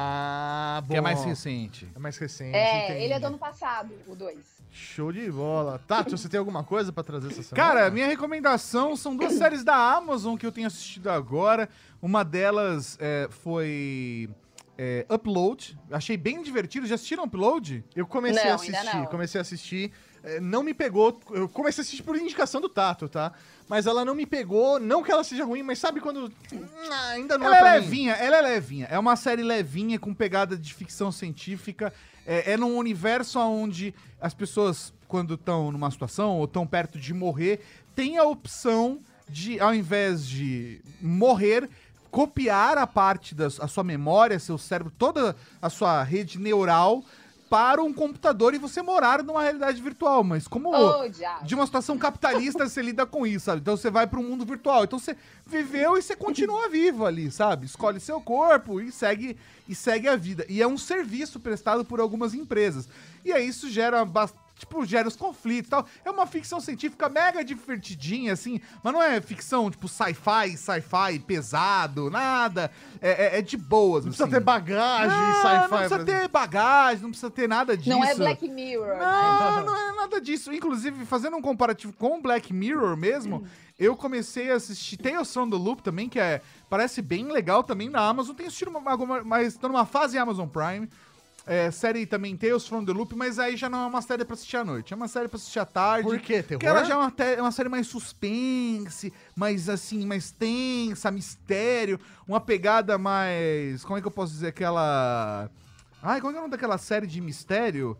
Ah, bom. Que é mais recente. É mais recente, É, entendi. ele é do ano passado, o dois. Show de bola. Tati, você tem alguma coisa pra trazer essa semana? Cara, minha recomendação são duas séries da Amazon que eu tenho assistido agora. Uma delas é, foi é, Upload. Achei bem divertido. Já assistiram Upload? Eu comecei Não, a ainda assistir, não. comecei a assistir. é, Não me pegou. Eu comecei a assistir por indicação do Tato, tá? Mas ela não me pegou. Não que ela seja ruim, mas sabe quando. Ah, ainda não Ela é é pra mim. levinha, ela é levinha. É uma série levinha com pegada de ficção científica. É, é num universo onde as pessoas, quando estão numa situação ou estão perto de morrer, têm a opção de, ao invés de morrer, copiar a parte da a sua memória, seu cérebro, toda a sua rede neural para um computador e você morar numa realidade virtual. Mas como Ô, diabo. de uma situação capitalista você lida com isso, sabe? Então você vai para um mundo virtual. Então você viveu e você continua vivo ali, sabe? Escolhe seu corpo e segue, e segue a vida. E é um serviço prestado por algumas empresas. E aí isso gera bastante. Tipo, gera os conflitos e tal. É uma ficção científica mega divertidinha, assim. Mas não é ficção, tipo, sci-fi, sci-fi, pesado, nada. É, é, é de boas, Não assim. precisa ter bagagem, Não, sci-fi. não precisa pra- ter bagagem, não precisa ter nada disso. Não é Black Mirror. né? Não, não é nada disso. Inclusive, fazendo um comparativo com Black Mirror mesmo, eu comecei a assistir Tales from the Loop também, que é, parece bem legal também na Amazon. Tenho assistido uma- alguma, mas tô numa fase Amazon Prime. É, série também Tales from the Loop, mas aí já não é uma série pra assistir à noite. É uma série pra assistir à tarde. Por quê? Terror? Porque ela já é uma, te- é uma série mais suspense, mais assim, mais tensa, mistério. Uma pegada mais... Como é que eu posso dizer? Aquela... Ai, qual é o nome daquela série de mistério?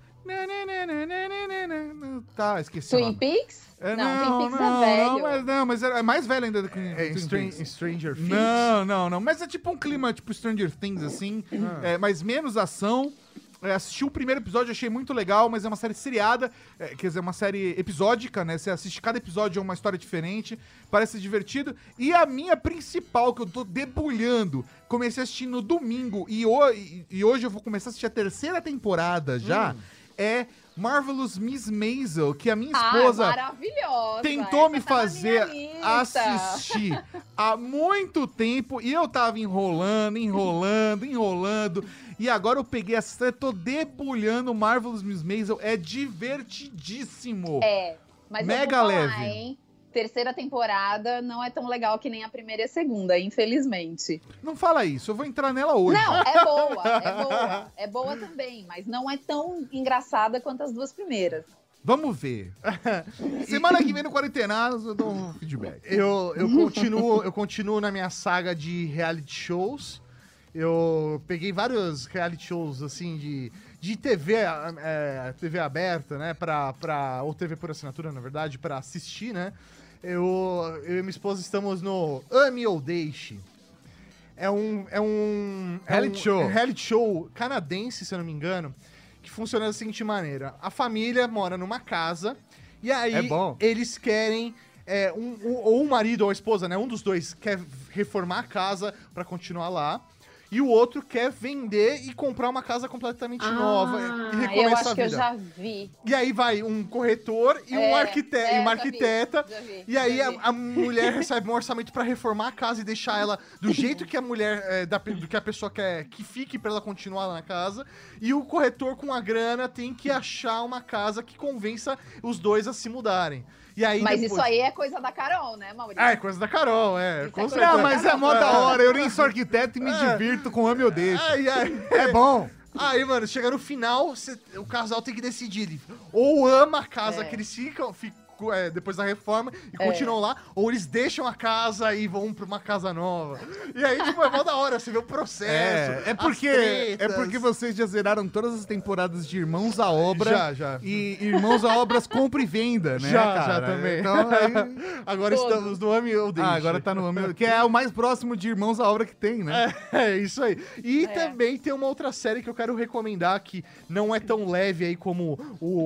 Tá, esqueci o Twin nome. Peaks? É, não, Twin Peaks não, é velho. Não, mas, não, mas é mais velho ainda do que É, Twin Stran- Peaks. Stranger Things? Não, não, não. Mas é tipo um clima tipo Stranger Things, assim. É, mas menos ação. É, assisti o primeiro episódio, achei muito legal, mas é uma série seriada. É, quer dizer, uma série episódica, né? Você assiste cada episódio, é uma história diferente. Parece divertido. E a minha principal, que eu tô debulhando, comecei a assistir no domingo. E, ho e, e hoje eu vou começar a assistir a terceira temporada já. Hum. É Marvelous Miss Maisel, que a minha Ah, esposa... maravilhosa. tentou Essa me tá na fazer minha lista. assistir há muito tempo e eu tava enrolando, enrolando, enrolando. E agora eu peguei essa série, tô debulhando Marvelous Miss Maisel, é divertidíssimo. É, mas Mega eu vou falar, leve. hein? Terceira temporada não é tão legal que nem a primeira e a segunda, infelizmente. Não fala isso, eu vou entrar nela hoje. Não, é boa, é boa. É boa também, mas não é tão engraçada quanto as duas primeiras. Vamos ver. Semana que vem no Quarentenados eu dou um feedback. Eu, eu, continuo, eu continuo na minha saga de reality shows. Eu peguei vários reality shows, assim, de, de T V, é, T V aberta, né, pra, pra, ou T V por assinatura, na verdade, pra assistir, né. Eu, eu e minha esposa estamos no Ame ou Deixe. É um... É um... é Reality um, show. É um reality show canadense, se eu não me engano, que funciona da seguinte maneira. A família mora numa casa e aí É bom. eles querem... É, um, um, ou o marido ou a esposa, né? Um dos dois quer reformar a casa pra continuar lá. E o outro quer vender e comprar uma casa completamente nova e recomeçar eu acho a que eu vida. já vi. E aí vai um corretor e, um É, arquite é, e uma já vi, arquiteta. já vi, e aí já a, vi. a mulher recebe um orçamento pra reformar a casa e deixar ela do jeito que a mulher, é, da, do que a pessoa quer que fique pra ela continuar lá na casa. E o corretor com a grana tem que achar uma casa que convença os dois a se mudarem. E aí Mas depois... isso aí é coisa da Carol, né, Maurício? Ah, é coisa da Carol, é. Isso Com é coisa certeza. Não, mas é mó da hora. Eu nem sou arquiteto e me É. divirto com ame ou deixa. Ai, ai. É bom. Aí, mano, chega no final, cê- o casal tem que decidir. Ele ou ama a casa É. que eles ficam, ficam é, depois da reforma e É. continuam lá, ou eles deixam a casa e vão pra uma casa nova. E aí, tipo, é mó da hora, você vê o processo. É, é as porque, é tretas. porque vocês já zeraram todas as temporadas de Irmãos à Obra. Já, já. E Irmãos à Obras compra e venda, né, Já, já cara? também. Então, aí... Agora Todos. estamos no Ame ou Deixe. Ah, agora tá no Ame, que é o mais próximo de Irmãos à Obra que tem, né? É, é isso aí. E É. também tem uma outra série que eu quero recomendar, que não é tão leve aí como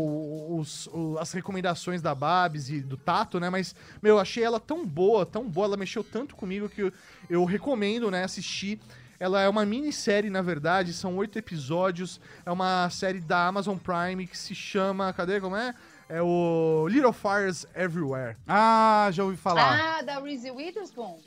o- os- o- as recomendações da Babs e do Tato, né? Mas, meu, achei ela tão boa, tão boa, ela mexeu tanto comigo que eu, eu recomendo, né, assistir. Ela é uma minissérie, na verdade, são oito episódios. É uma série da Amazon Prime que se chama... Cadê? Como é? É o Little Fires Everywhere. Ah, já ouvi falar. Ah, da Reese Witherspoon?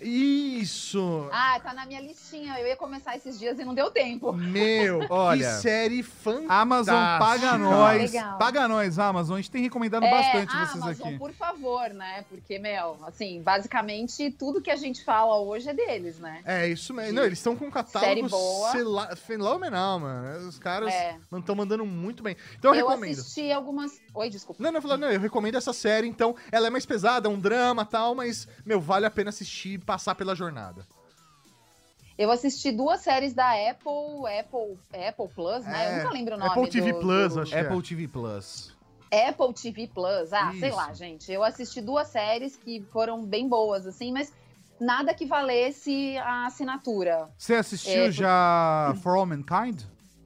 Isso! Ah, tá na minha listinha. Eu ia começar esses dias e não deu tempo. Meu, Olha, que série fantástica. Amazon paga nós. Legal. Paga nós, Amazon. A gente tem recomendado É, bastante ah, vocês Amazon, aqui. por favor, né? Porque, meu, assim, basicamente tudo que a gente fala hoje é deles, né? É, isso mesmo. Não, eles estão com um catálogo Série boa. cela- fenomenal, mano. Os caras É. estão mandando muito bem. Então eu, Eu recomendo. assisti algumas... Oi, desculpa. Não, não, eu falei, não, eu recomendo essa série, então ela é mais pesada, é um drama e tal, mas, meu, vale a pena assistir e passar pela jornada. Eu assisti duas séries da Apple, Apple, Apple Plus, né? É, Eu nunca lembro o nome Apple T V do- Plus, do- acho que é. Apple T V Plus. Apple T V Plus. Ah, sei Isso. lá, gente. Eu assisti duas séries que foram bem boas, assim, mas nada que valesse a assinatura. Você assistiu É, já For All Mankind?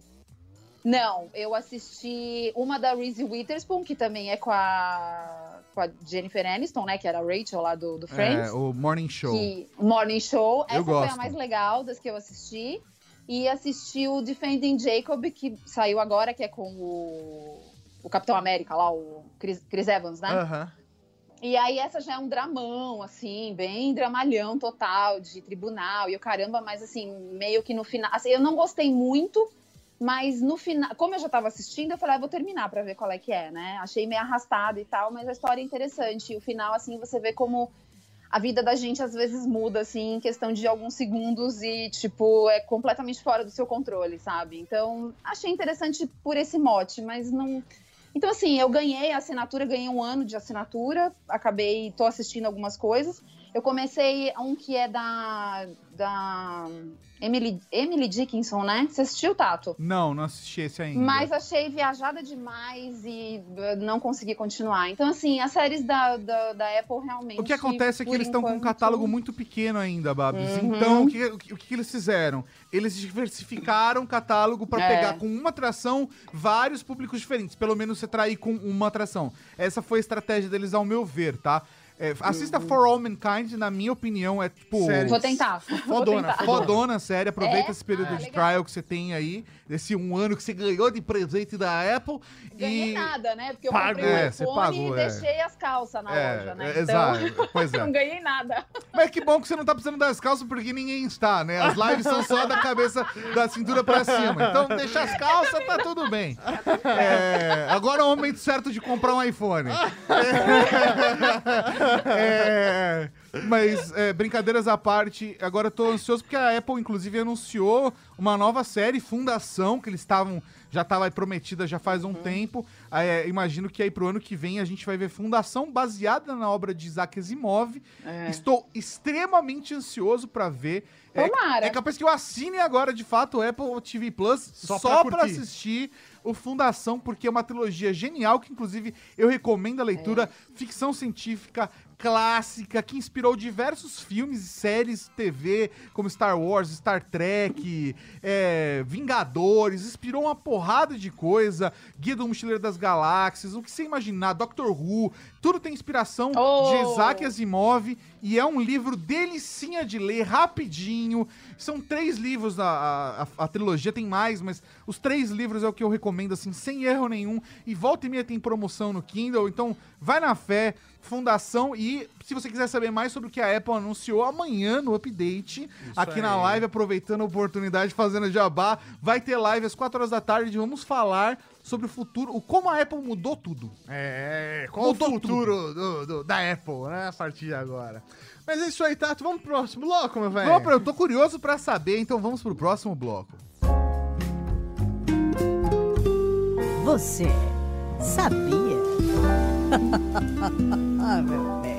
Não, eu assisti uma da Reese Witherspoon, que também é com a, com a Jennifer Aniston, né? Que era a Rachel lá do, do Friends. É, o Morning Show. Que, Morning Show. Essa foi gosto. a mais legal das que eu assisti. E assisti o Defending Jacob, que saiu agora, que é com o, o Capitão América lá, o Chris, Chris Evans, né? Aham. E aí essa já é um dramão, assim, bem dramalhão total, de tribunal e o caramba, mas assim, meio que no final... Assim, eu não gostei muito, mas no final... Como eu já tava assistindo, eu falei, ah, vou terminar pra ver qual é que é, né? Achei meio arrastado e tal, mas a história é interessante. E o final, assim, você vê como a vida da gente às vezes muda, assim, em questão de alguns segundos e, tipo, é completamente fora do seu controle, sabe? Então, achei interessante por esse mote, mas não... Então, assim, eu ganhei a assinatura, ganhei um ano de assinatura, acabei, tô assistindo algumas coisas. Eu comecei um que é da, da Emily, Emily Dickinson, né? Você assistiu, Tato? Não, não assisti esse ainda. Mas achei viajada demais e uh, não consegui continuar. Então, assim, as séries da, da, da Apple realmente... O que acontece é que por eles estão com um enquanto- catálogo muito pequeno ainda, Babs. Uhum. Então, o que, o, que, o que eles fizeram? Eles diversificaram o catálogo pra É. pegar com uma atração vários públicos diferentes. Pelo menos você trair com uma atração. Essa foi a estratégia deles, ao meu ver, tá? É, assista For All Mankind, na minha opinião, é tipo... Sério. Vou tentar. Vou Fodona, tentar. Fodona, sério. Aproveita É? esse período Ah, de legal. trial que você tem aí, desse um ano que você ganhou de presente da Apple. Ganhei e... nada, né? Porque eu Pago. comprei o É, você iPhone pagou, e é. deixei as calças na É, loja, né? é, Então, exato. Pois é. não ganhei nada. Mas que bom que você não tá precisando das calças porque ninguém está, né? As lives são só da cabeça, da cintura pra cima. Então, deixa as calças, tá tudo bem. É, agora é o momento certo de comprar um iPhone. É, mas, é, brincadeiras à parte, agora eu tô ansioso porque a Apple, inclusive, anunciou uma nova série, Fundação, que eles estavam já estava prometida já faz um uhum. tempo. É, imagino que aí pro ano que vem a gente vai ver Fundação baseada na obra de Isaac Asimov. É. Estou extremamente ansioso para ver. Tomara. É, é capaz que eu assine agora, de fato, o Apple T V Plus só, só pra, pra assistir o Fundação, porque é uma trilogia genial, que inclusive eu recomendo a leitura. É. Ficção científica clássica, que inspirou diversos filmes e séries T V, como Star Wars, Star Trek, é, Vingadores, inspirou uma porrada de coisa, Guia do Mochileiro das Galáxias, o que você imaginar, Doctor Who, tudo tem inspiração oh. de Isaac Asimov, e é um livro delicinha de ler, rapidinho. São três livros, a, a, a trilogia tem mais, mas os três livros é o que eu recomendo, assim, sem erro nenhum, e volta e meia tem promoção no Kindle, então vai na fé, Fundação. E se você quiser saber mais sobre o que a Apple anunciou amanhã no update, isso aqui aí. Na live, aproveitando a oportunidade, fazendo jabá, vai ter live às quatro horas da tarde, vamos falar sobre o futuro, o como a Apple mudou tudo. É, qual mudou o futuro do, do, da Apple, né, a partir de agora. Mas é isso aí, Tato, vamos pro próximo bloco, meu velho? Vamos, eu tô curioso pra saber, então vamos pro próximo bloco. Você sabia? Ah, meu bem.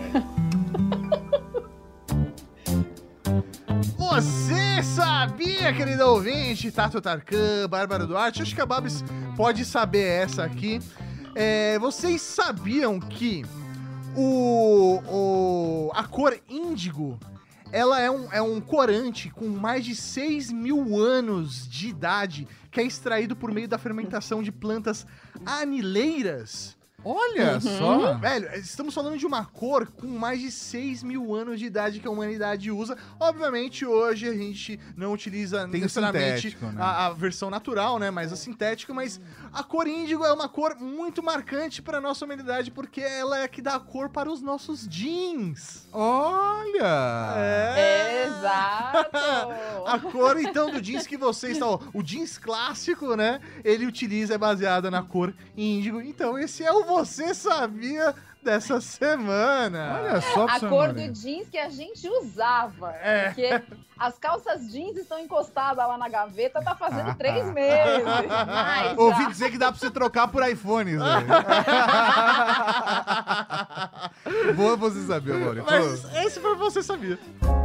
Você sabia, querido ouvinte, Tato Tarkan, Bárbara Duarte? Acho que a Babs pode saber essa aqui. É, vocês sabiam que o, o, a cor índigo, ela é um, é um corante com mais de seis mil anos de idade, que é extraído por meio da fermentação de plantas anileiras? Olha uhum. só! Velho, estamos falando de uma cor com mais de seis mil anos de idade que a humanidade usa. Obviamente, hoje a gente não utiliza Tem necessariamente né? a, a versão natural, né? Mas a sintética. Mas a cor índigo é uma cor muito marcante para a nossa humanidade, porque ela é a que dá a cor para os nossos jeans. Olha! É. Exato! A cor, então, do jeans que você está... Ó, o jeans clássico, né? Ele utiliza, é baseada na cor índigo. Então, esse é o Você Sabia dessa semana. Olha só, a cor do jeans que a gente usava. É. Porque as calças jeans estão encostadas lá na gaveta, tá fazendo três meses. Mas ouvi já. dizer que dá pra você trocar por iPhones. Boa, Você Sabia, Maurício. Mas esse foi Você Sabia.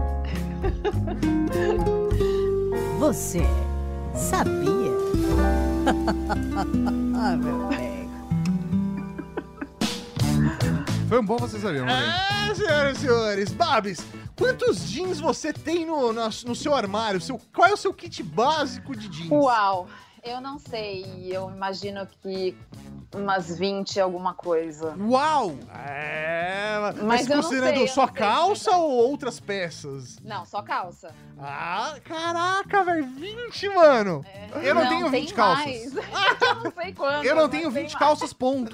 Você sabia? Ah, meu bem. Foi um bom Você Sabia, Maurício. É, senhoras e senhores. Babs, quantos jeans você tem no, no, no seu armário? Seu, qual é o seu kit básico de jeans? Uau, eu não sei. Eu imagino que umas vinte alguma coisa. Uau! É, mas, mas eu considerando não sei, só eu não calça sei. ou outras peças? Não, só calça. Ah, caraca, velho, vinte, mano! É, Eu não, não tenho vinte calças. Mais. Eu não sei quanto. Eu não tenho vinte calças, ponto.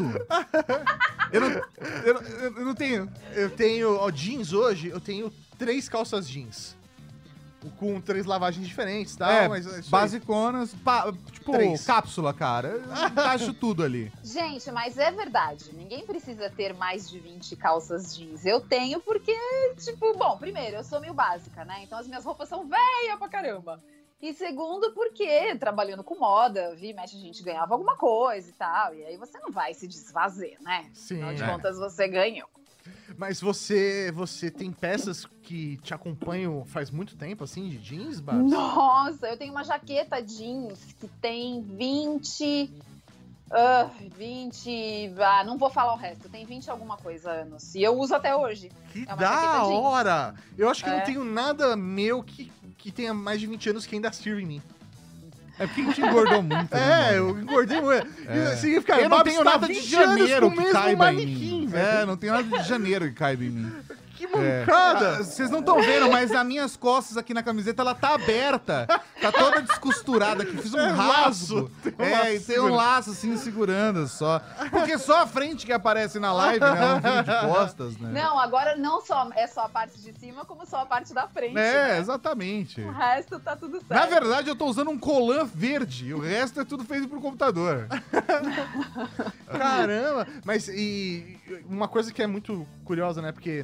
eu, não, eu, não, eu não tenho. Eu tenho, ó, jeans hoje, eu tenho três calças jeans. Com três lavagens diferentes, tá? É, mas é isso basiconas, pa, tipo, Três. cápsula, cara. Eu encaixo tudo ali. Gente, mas é verdade. Ninguém precisa ter mais de vinte calças jeans. Eu tenho porque, tipo, bom, primeiro, eu sou meio básica, né? Então as minhas roupas são velhas pra caramba. E segundo, porque trabalhando com moda, vi, mexe, a gente ganhava alguma coisa e tal. E aí você não vai se desfazer, né? Sim. Afinal de É. contas, você ganhou. Mas você, você tem peças que te acompanham faz muito tempo, assim, de jeans, Babs? Nossa, eu tenho uma jaqueta jeans que tem vinte... Uh, vinte... Ah, não vou falar o resto. Tem vinte alguma coisa anos. E eu uso até hoje. Que É uma da jaqueta jeans. hora! Eu acho que É. não tenho nada meu que, que tenha mais de vinte anos que ainda sirva em mim. É porque a gente engordou muito. né, É, mano? eu engordei muito. É. Significa, Eu não Babs tenho tá nada de vinte anos janeiro com o que mesmo caiba em manequim, mim. velho. É, não tem nada de janeiro que caiba em mim. Que É. mancada! Ah, Vocês não estão vendo, mas as minhas costas aqui na camiseta, ela tá aberta. Tá toda descosturada aqui. Fiz um É rasgo. laço. Tem um É, laço e tem um segurando. laço assim segurando só. Porque só a frente que aparece na live, né? Um vídeo de costas, né? Não, agora não só é só a parte de cima, como só a parte da frente. É, né? exatamente. O resto tá tudo certo. Na verdade, eu tô usando um colã verde. O resto é tudo feito pro computador. Caramba! Mas e uma coisa que é muito curiosa, né? Porque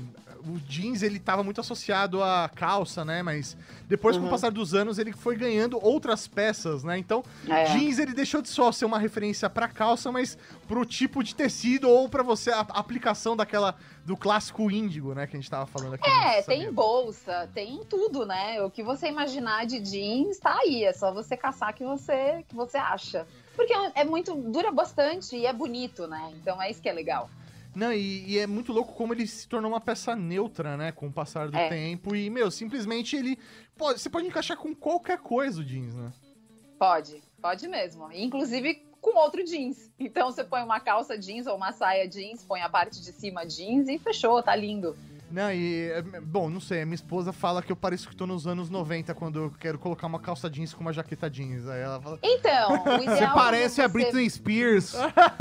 o jeans, ele tava muito associado à calça, né? Mas depois, com o passar dos anos, ele foi ganhando outras peças, né? Então, É. jeans, ele deixou de só ser uma referência pra calça, mas pro tipo de tecido ou pra você, a, a aplicação daquela, do clássico índigo, né? Que a gente tava falando aqui. É, não tem sabia. bolsa, tem tudo, né? O que você imaginar de jeans tá aí, é só você caçar que você, que você acha. Porque é muito, dura bastante e é bonito, né? Então é isso que é legal. Não, e, e é muito louco como ele se tornou uma peça neutra, né? Com o passar do É. tempo. E, meu, simplesmente ele... Pode, você pode encaixar com qualquer coisa o jeans, né? Pode, pode mesmo. Inclusive com outro jeans. Então você põe uma calça jeans ou uma saia jeans, põe a parte de cima jeans e fechou, tá lindo. Não, e... é, Bom, não sei, a minha esposa fala que eu pareço que tô nos anos noventa quando eu quero colocar uma calça jeans com uma jaqueta jeans. Aí ela fala... Então, o ideal Você é parece a você- Britney Spears.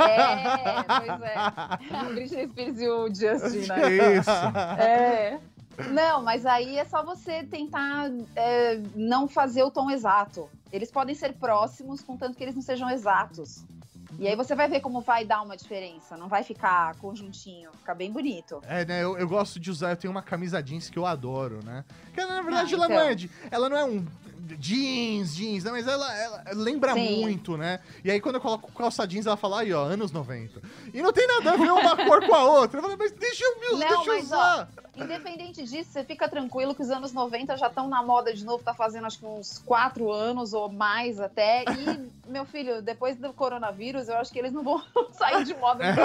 É, pois é. A Britney Spears e o Justin, né? Isso. É. Não, mas aí é só você tentar é, não fazer o tom exato. Eles podem ser próximos, contanto que eles não sejam exatos. E aí você vai ver como vai dar uma diferença. Não vai ficar conjuntinho, fica bem bonito. É, né, eu, eu gosto de usar, eu tenho uma camisa jeans que eu adoro, né? Que na verdade Ah, ela então. não é de, ela não é um jeans, jeans, né? Mas ela, ela lembra Sim. muito, né? E aí quando eu coloco calça jeans, ela fala, aí ó, anos noventa. E não tem nada a ver uma cor com a outra. Eu falo, mas deixa eu, Não, deixa eu mas, usar. Independente disso, você fica tranquilo que os anos noventa já estão na moda de novo, tá fazendo acho que uns quatro anos ou mais até. E, meu filho, depois do coronavírus, eu acho que eles não vão sair de moda nunca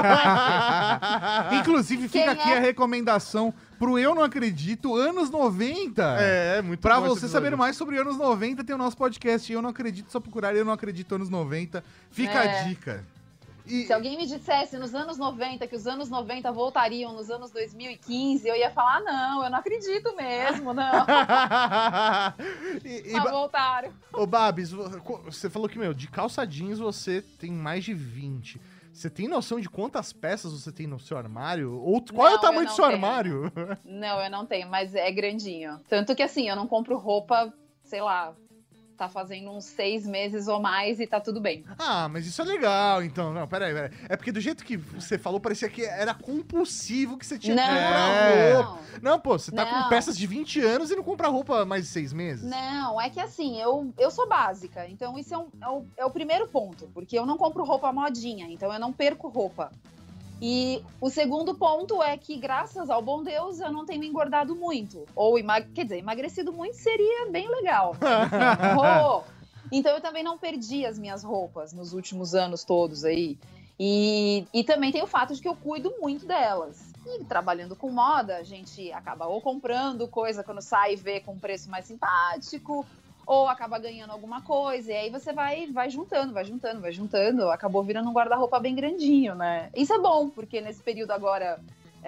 mais. Inclusive, fica Quem aqui é? a recomendação pro Eu Não Acredito, anos noventa. É, é muito Pra bom esse você episódio. saber mais sobre anos noventa, tem o nosso podcast Eu Não Acredito, só procurar Eu Não Acredito anos noventa. Fica É. a dica. E, Se alguém me dissesse nos anos noventa que os anos noventa voltariam nos anos dois mil e quinze, eu ia falar, não, eu não acredito mesmo, não. e, e, Mas Ba- voltaram. ô, Babs, vo- você falou que, meu, de calça jeans você tem mais de vinte. Você tem noção de quantas peças você tem no seu armário? Ou qual é o Não, tamanho eu do não seu tenho. armário? Não, eu não tenho, mas é grandinho. Tanto que assim, eu não compro roupa, sei lá, tá fazendo uns seis meses ou mais e tá tudo bem. Ah, mas isso é legal, então. Não, peraí, peraí. É porque do jeito que você falou, parecia que era compulsivo que você tinha que comprar É. roupa. Não, pô, você tá com Não. peças de vinte anos e não compra roupa há mais de seis meses? Não, é que assim, eu, eu sou básica, então isso é, um- é o, é o primeiro ponto, porque eu não compro roupa modinha, então eu não perco roupa. E o segundo ponto é que, graças ao bom Deus, eu não tenho engordado muito. Ou, emag... quer dizer, emagrecido muito seria bem legal. Oh, então eu também não perdi as minhas roupas nos últimos anos todos aí. E, e também tem o fato de que eu cuido muito delas. E trabalhando com moda, a gente acaba ou comprando coisa quando sai e vê com um preço mais simpático, ou acaba ganhando alguma coisa, e aí você vai, vai juntando, vai juntando, vai juntando, acabou virando um guarda-roupa bem grandinho, né? Isso é bom, porque nesse período agora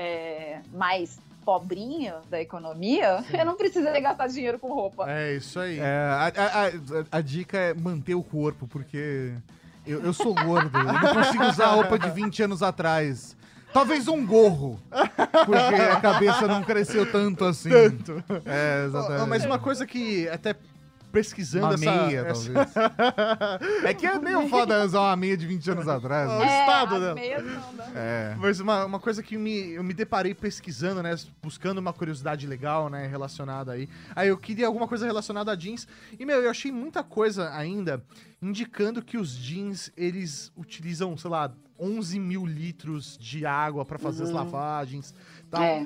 é, mais pobrinho da economia, eu não precisaria gastar dinheiro com roupa. É isso aí. É, a, a- a- a dica é manter o corpo, porque eu, eu sou gordo, eu não consigo usar roupa de vinte anos atrás. Talvez um gorro, porque a cabeça não cresceu tanto assim. Tanto. É, Ó, exatamente. Mas uma coisa que até pesquisando Uma essa... meia, essa- talvez. É que é meio foda usar uma meia de vinte anos atrás. O Né? É, estado as dela. meias não dá. É. Mas uma, uma coisa que me, eu me deparei pesquisando, né? Buscando uma curiosidade legal, né? Relacionada aí. Aí eu queria alguma coisa relacionada a jeans. E, meu, eu achei muita coisa ainda indicando que os jeans, eles utilizam, sei lá, onze mil litros de água pra fazer as lavagens. Tal. É.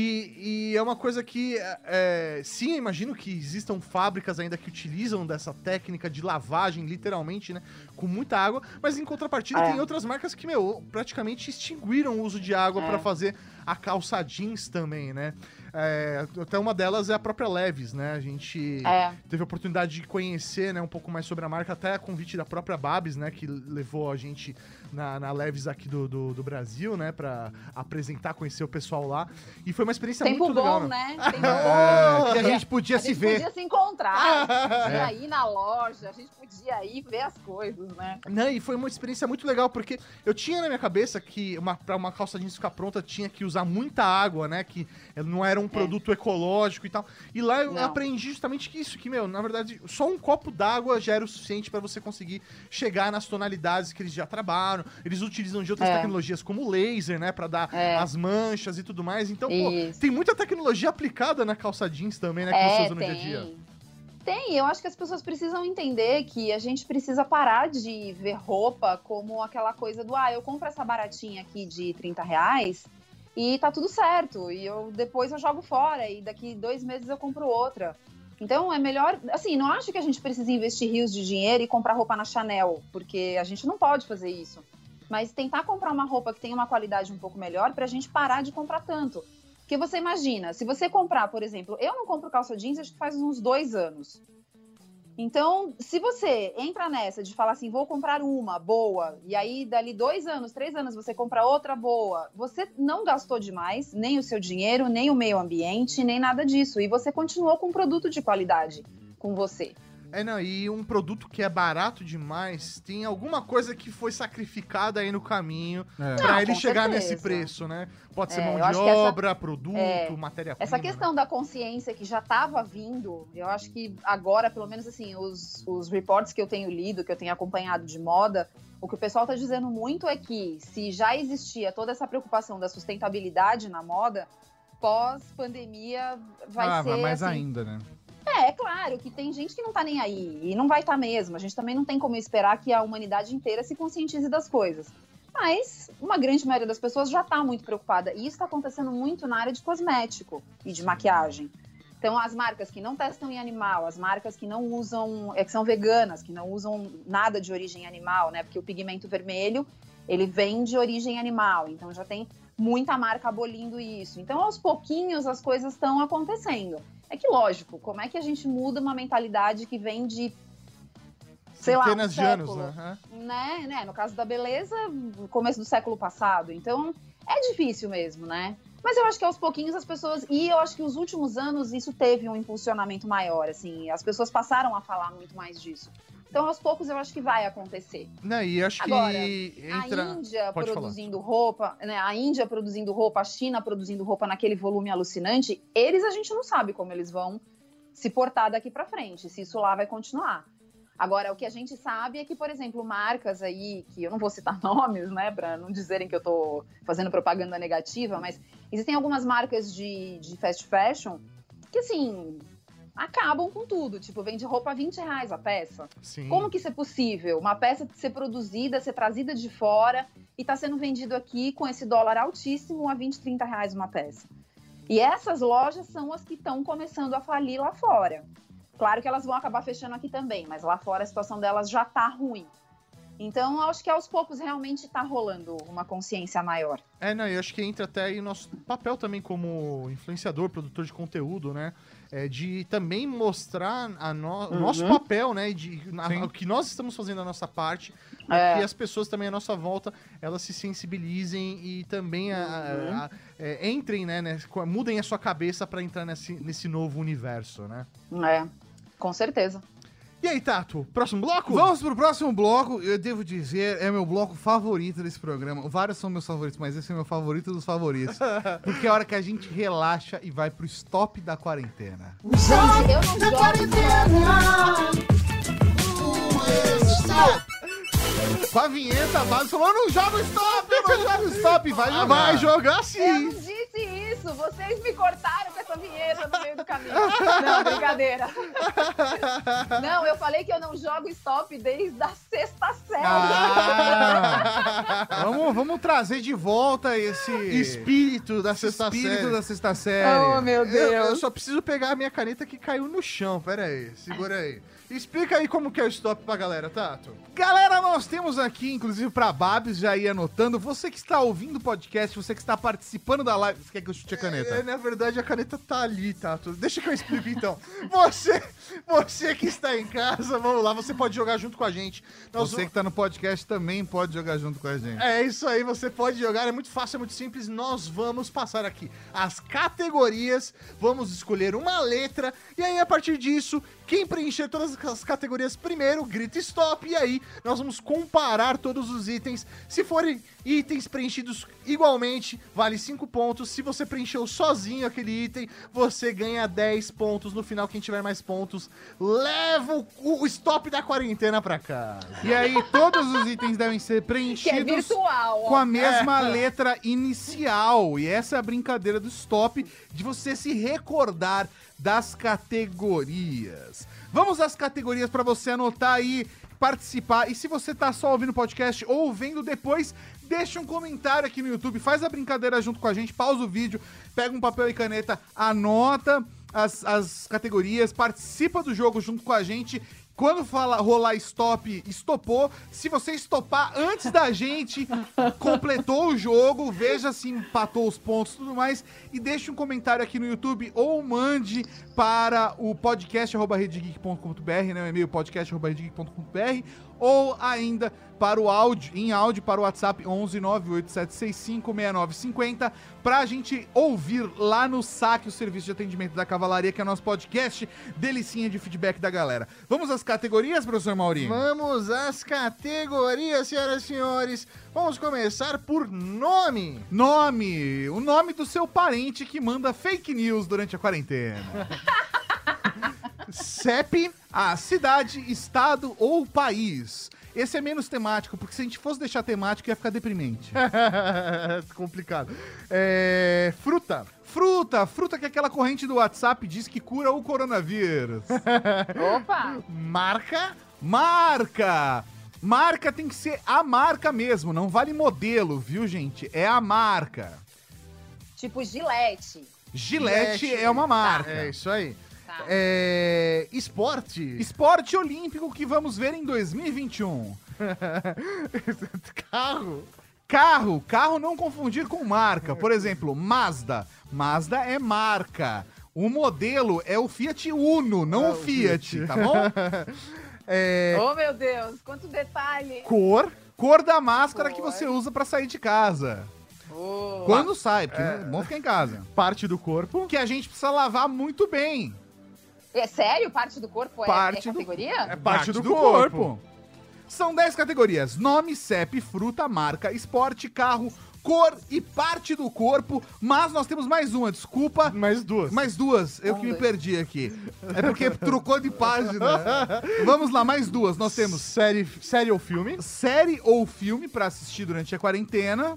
E, e é uma coisa que, é, sim, eu imagino que existam fábricas ainda que utilizam dessa técnica de lavagem, literalmente, né? Com muita água, mas em contrapartida É. tem outras marcas que, meu, praticamente extinguiram o uso de água É. pra fazer a calça jeans também, né? É, até uma delas é a própria Levi's, né? A gente É. teve a oportunidade de conhecer, né, um pouco mais sobre a marca, até a convite da própria Babs, né, que levou a gente na, na Levi's aqui do, do, do Brasil, né, pra apresentar, conhecer o pessoal lá. E foi uma experiência Tempo muito bom, legal, né? né? Tempo bom. É, que a gente podia A se gente ver. podia se encontrar, a gente podia ir na loja, a gente podia ir ver as coisas, né? Não, e foi uma experiência muito legal, porque eu tinha na minha cabeça que uma, pra uma calça jeans ficar pronta tinha que usar muita água, né? Que não era um produto ecológico e tal. E lá eu Não. aprendi justamente que isso, que, meu, na verdade, só um copo d'água já era o suficiente pra você conseguir chegar nas tonalidades que eles já trabalham. usando, eles utilizam de outras É. tecnologias como laser, né, pra dar É. as manchas e tudo mais. Então, pô, Isso. tem muita tecnologia aplicada na calça jeans também, né, que você É, usa no tem. dia a dia. Tem, eu acho que as pessoas precisam entender que a gente precisa parar de ver roupa como aquela coisa do, ah, eu compro essa baratinha aqui de trinta reais e tá tudo certo, e eu depois eu jogo fora, e daqui dois meses eu compro outra. Então é melhor, assim, não acho que a gente precisa investir rios de dinheiro e comprar roupa na Chanel, porque a gente não pode fazer isso. Mas tentar comprar uma roupa que tenha uma qualidade um pouco melhor pra gente parar de comprar tanto. Porque você imagina, se você comprar, por exemplo, eu não compro calça jeans, acho que faz uns dois anos. Então, se você entra nessa de falar assim, vou comprar uma boa, e aí dali dois anos, três anos, você compra outra boa, você não gastou demais, nem o seu dinheiro, nem o meio ambiente, nem nada disso. E você continuou com um produto de qualidade com você. É, não, e um produto que é barato demais, tem alguma coisa que foi sacrificada aí no caminho É. pra Não, ele com chegar certeza. nesse preço, né? Pode ser É, mão eu de acho que essa- obra, produto, é, matéria-prima. Essa questão da consciência que já estava vindo, eu acho que agora, pelo menos assim, os, os reports que eu tenho lido, que eu tenho acompanhado de moda, o que o pessoal está dizendo muito é que se já existia toda essa preocupação da sustentabilidade na moda, pós-pandemia vai ah, ser vai mais assim, ainda, né? É, é claro que tem gente que não tá nem aí, e não vai estar mesmo. A gente também não tem como esperar que a humanidade inteira se conscientize das coisas. Mas uma grande maioria das pessoas já tá muito preocupada. E isso tá acontecendo muito na área de cosmético e de maquiagem. Então, as marcas que não testam em animal, as marcas que não usam, é, que são veganas, que não usam nada de origem animal, né? Porque o pigmento vermelho, ele vem de origem animal. Então, já tem muita marca abolindo isso. Então, aos pouquinhos, as coisas estão acontecendo. É que, lógico, como é que a gente muda uma mentalidade que vem de, sei lá, um Centenas de anos, século, né? né? né? No caso da beleza, no começo do século passado. Então, é difícil mesmo, né? Mas eu acho que aos pouquinhos as pessoas... E eu acho que os últimos anos isso teve um impulsionamento maior, assim. As pessoas passaram a falar muito mais disso. Então, aos poucos, eu acho que vai acontecer. Não, e acho Agora, que entra... A Índia Pode produzindo roupa, né? A Índia produzindo roupa, a China produzindo roupa naquele volume alucinante, eles a gente não sabe como eles vão se portar daqui pra frente, se isso lá vai continuar. Agora, o que a gente sabe é que, por exemplo, marcas aí, que eu não vou citar nomes, né, pra não dizerem que eu tô fazendo propaganda negativa, mas existem algumas marcas de, de fast fashion que, assim, acabam com tudo. Tipo, vende roupa a vinte reais a peça. Sim. Como que isso é possível? Uma peça ser produzida, ser trazida de fora e tá sendo vendido aqui com esse dólar altíssimo a vinte, trinta reais uma peça. E essas lojas são as que estão começando a falir lá fora. Claro que elas vão acabar fechando aqui também, mas lá fora a situação delas já tá ruim. Então, eu acho que aos poucos realmente tá rolando uma consciência maior. É, não, eu acho que entra até aí nosso papel também como influenciador, produtor de conteúdo, né? É, de também mostrar a no, o nosso papel, né? De, na, o que nós estamos fazendo a nossa parte, para É. que as pessoas também à nossa volta, elas se sensibilizem e também a, a, a, é, entrem, né, né? Mudem a sua cabeça para entrar nesse, nesse novo universo, né? É, com certeza. E aí, Tato, próximo bloco? Vamos pro próximo bloco. Eu devo dizer, é meu bloco favorito desse programa. Vários são meus favoritos, mas esse é meu favorito dos favoritos. Porque é a hora que a gente relaxa e vai pro stop da quarentena. Gente, eu não jogo. Com a vinheta base, falou, eu não jogo stop, eu não jogo stop. Vai jogar. Vai jogar Eu sim! não disse isso, vocês me cortaram com essa vinheta no meio do caminho. Não, brincadeira. Não, eu falei que eu não jogo stop desde a sexta série. Ah, vamos, vamos trazer de volta esse Espírito da sexta espírito série. da sexta série. Oh, meu Eu, eu Deus. só preciso pegar a minha caneta que caiu no chão. Pera aí, segura aí. Explica aí como que é o stop pra galera, Tato. Galera, nós temos aqui, inclusive pra Babs, já ir anotando. Você que está ouvindo o podcast, você que está participando da live. Você quer que eu chute a caneta? É, na verdade, a caneta tá ali, Tato. Deixa que eu explique então. Você, você que está em casa, vamos lá, você pode jogar junto com a gente. Nós Você que tá no podcast também pode jogar junto com a gente. É isso aí, você pode jogar, é muito fácil, é muito simples. Nós vamos passar aqui as categorias, vamos escolher uma letra, e aí a partir disso, Quem preencher todas as categorias primeiro, grita stop. E aí, nós vamos comparar todos os itens. Se forem itens preenchidos igualmente, vale cinco pontos. Se você preencheu sozinho aquele item, você ganha dez pontos. No final, quem tiver mais pontos, leva o, o stop da quarentena pra cá. E aí, todos os itens devem ser preenchidos Que é virtual, ó. com a mesma é. letra inicial. E essa é a brincadeira do stop, de você se recordar das categorias. Vamos às categorias para você anotar aí, participar. E se você tá só ouvindo o podcast ou vendo depois, deixa um comentário aqui no YouTube, faz a brincadeira junto com a gente, pausa o vídeo, pega um papel e caneta, anota as, as categorias, participa do jogo junto com a gente. Quando fala rolar stop, estopou. Se você estopar antes da gente, completou o jogo, veja se empatou os pontos e tudo mais. E deixe um comentário aqui no YouTube ou mande para o podcast arroba redgeek ponto com ponto b r, né? O e-mail podcast arroba redgeek ponto com ponto b r, ou ainda para o áudio, em áudio para o WhatsApp onze nove oito sete seis cinco seis nove cinco zero, pra gente ouvir lá no Saque, o serviço de atendimento da Cavalaria, que é o nosso podcast, delicinha de feedback da galera. Vamos às categorias, professor Maurinho? Vamos às categorias, senhoras e senhores. Vamos começar por nome. Nome, o nome do seu parente que manda fake news durante a quarentena. C E P, a cidade, estado ou país. Esse é menos temático, porque se a gente fosse deixar temático ia ficar deprimente. Complicado. É... Fruta. Fruta, fruta que aquela corrente do WhatsApp diz que cura o coronavírus. Opa! Marca. Marca. Marca tem que ser a marca mesmo, não vale modelo, viu, gente? É a marca. Tipo Gillette. Gillette, Gillette é uma marca. É isso aí. É... Esporte. Esporte olímpico que vamos ver em dois mil e vinte e um. Carro. Carro. Carro não confundir com marca. Por exemplo, Mazda. Mazda é marca. O modelo é o Fiat Uno, não é o Fiat, Fiat, tá bom? É... Oh, meu Deus, quanto detalhe. Cor. Cor da máscara Cor. que você usa pra sair de casa. Oh. Quando sai, porque é bom ficar em casa. Parte do corpo. Que a gente precisa lavar muito bem. É sério? Parte do corpo parte é, é categoria? Do, é parte, parte do, do corpo. corpo. São dez categorias. Nome, C E P, fruta, marca, esporte, carro, cor e parte do corpo. Mas nós temos mais uma, desculpa. Mais duas. Mais duas. Eu um, que me dois. perdi aqui. É porque trocou de página. Vamos lá, mais duas. Nós temos série, série ou filme. Série ou filme pra assistir durante a quarentena.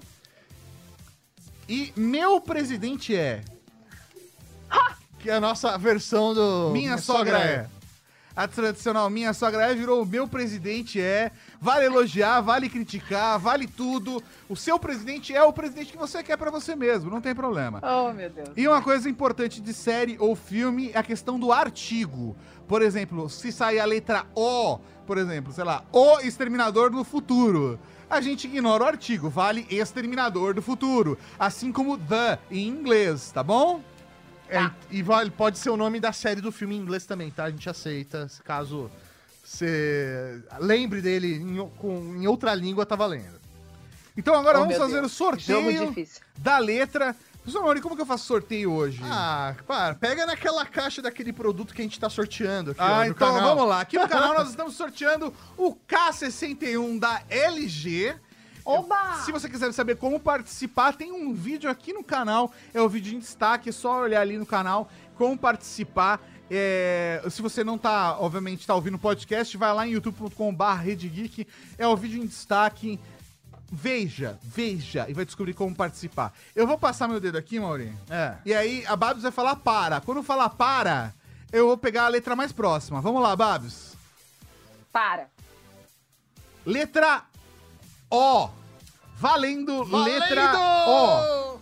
E Meu Presidente É. Que é a nossa versão do... Minha, Minha Sogra, sogra é. é. A tradicional Minha Sogra É virou Meu Presidente É. Vale elogiar, vale criticar, vale tudo. O seu presidente é o presidente que você quer pra você mesmo, não tem problema. Oh, meu Deus. E uma coisa importante de série ou filme é a questão do artigo. Por exemplo, se sair a letra O, por exemplo, sei lá, O Exterminador do Futuro, a gente ignora o artigo, vale Exterminador do Futuro. Assim como The em inglês, tá bom? É, tá. E vale, pode ser o nome da série do filme em inglês também, tá? A gente aceita, caso você lembre dele em, com, em outra língua, tá valendo. Então agora oh, vamos fazer Deus. o sorteio da letra. Professor Mauri, como que eu faço sorteio hoje? Ah, para, pega naquela caixa daquele produto que a gente tá sorteando aqui, Ah, ó, então canal. vamos lá. Aqui no canal nós estamos sorteando o K sessenta e um da L G. Oba! Se você quiser saber como participar, tem um vídeo aqui no canal, é o vídeo em destaque, é só olhar ali no canal como participar. É, se você não tá, obviamente, tá ouvindo o podcast, vai lá em youtube ponto com barra redgeek, é o vídeo em destaque. Veja, veja, e vai descobrir como participar. Eu vou passar meu dedo aqui, Maurinho. É. E aí a Babs vai falar para. Quando eu falar para, eu vou pegar a letra mais próxima. Vamos lá, Babs. Para. Letra O. Valendo, Valendo! letra O.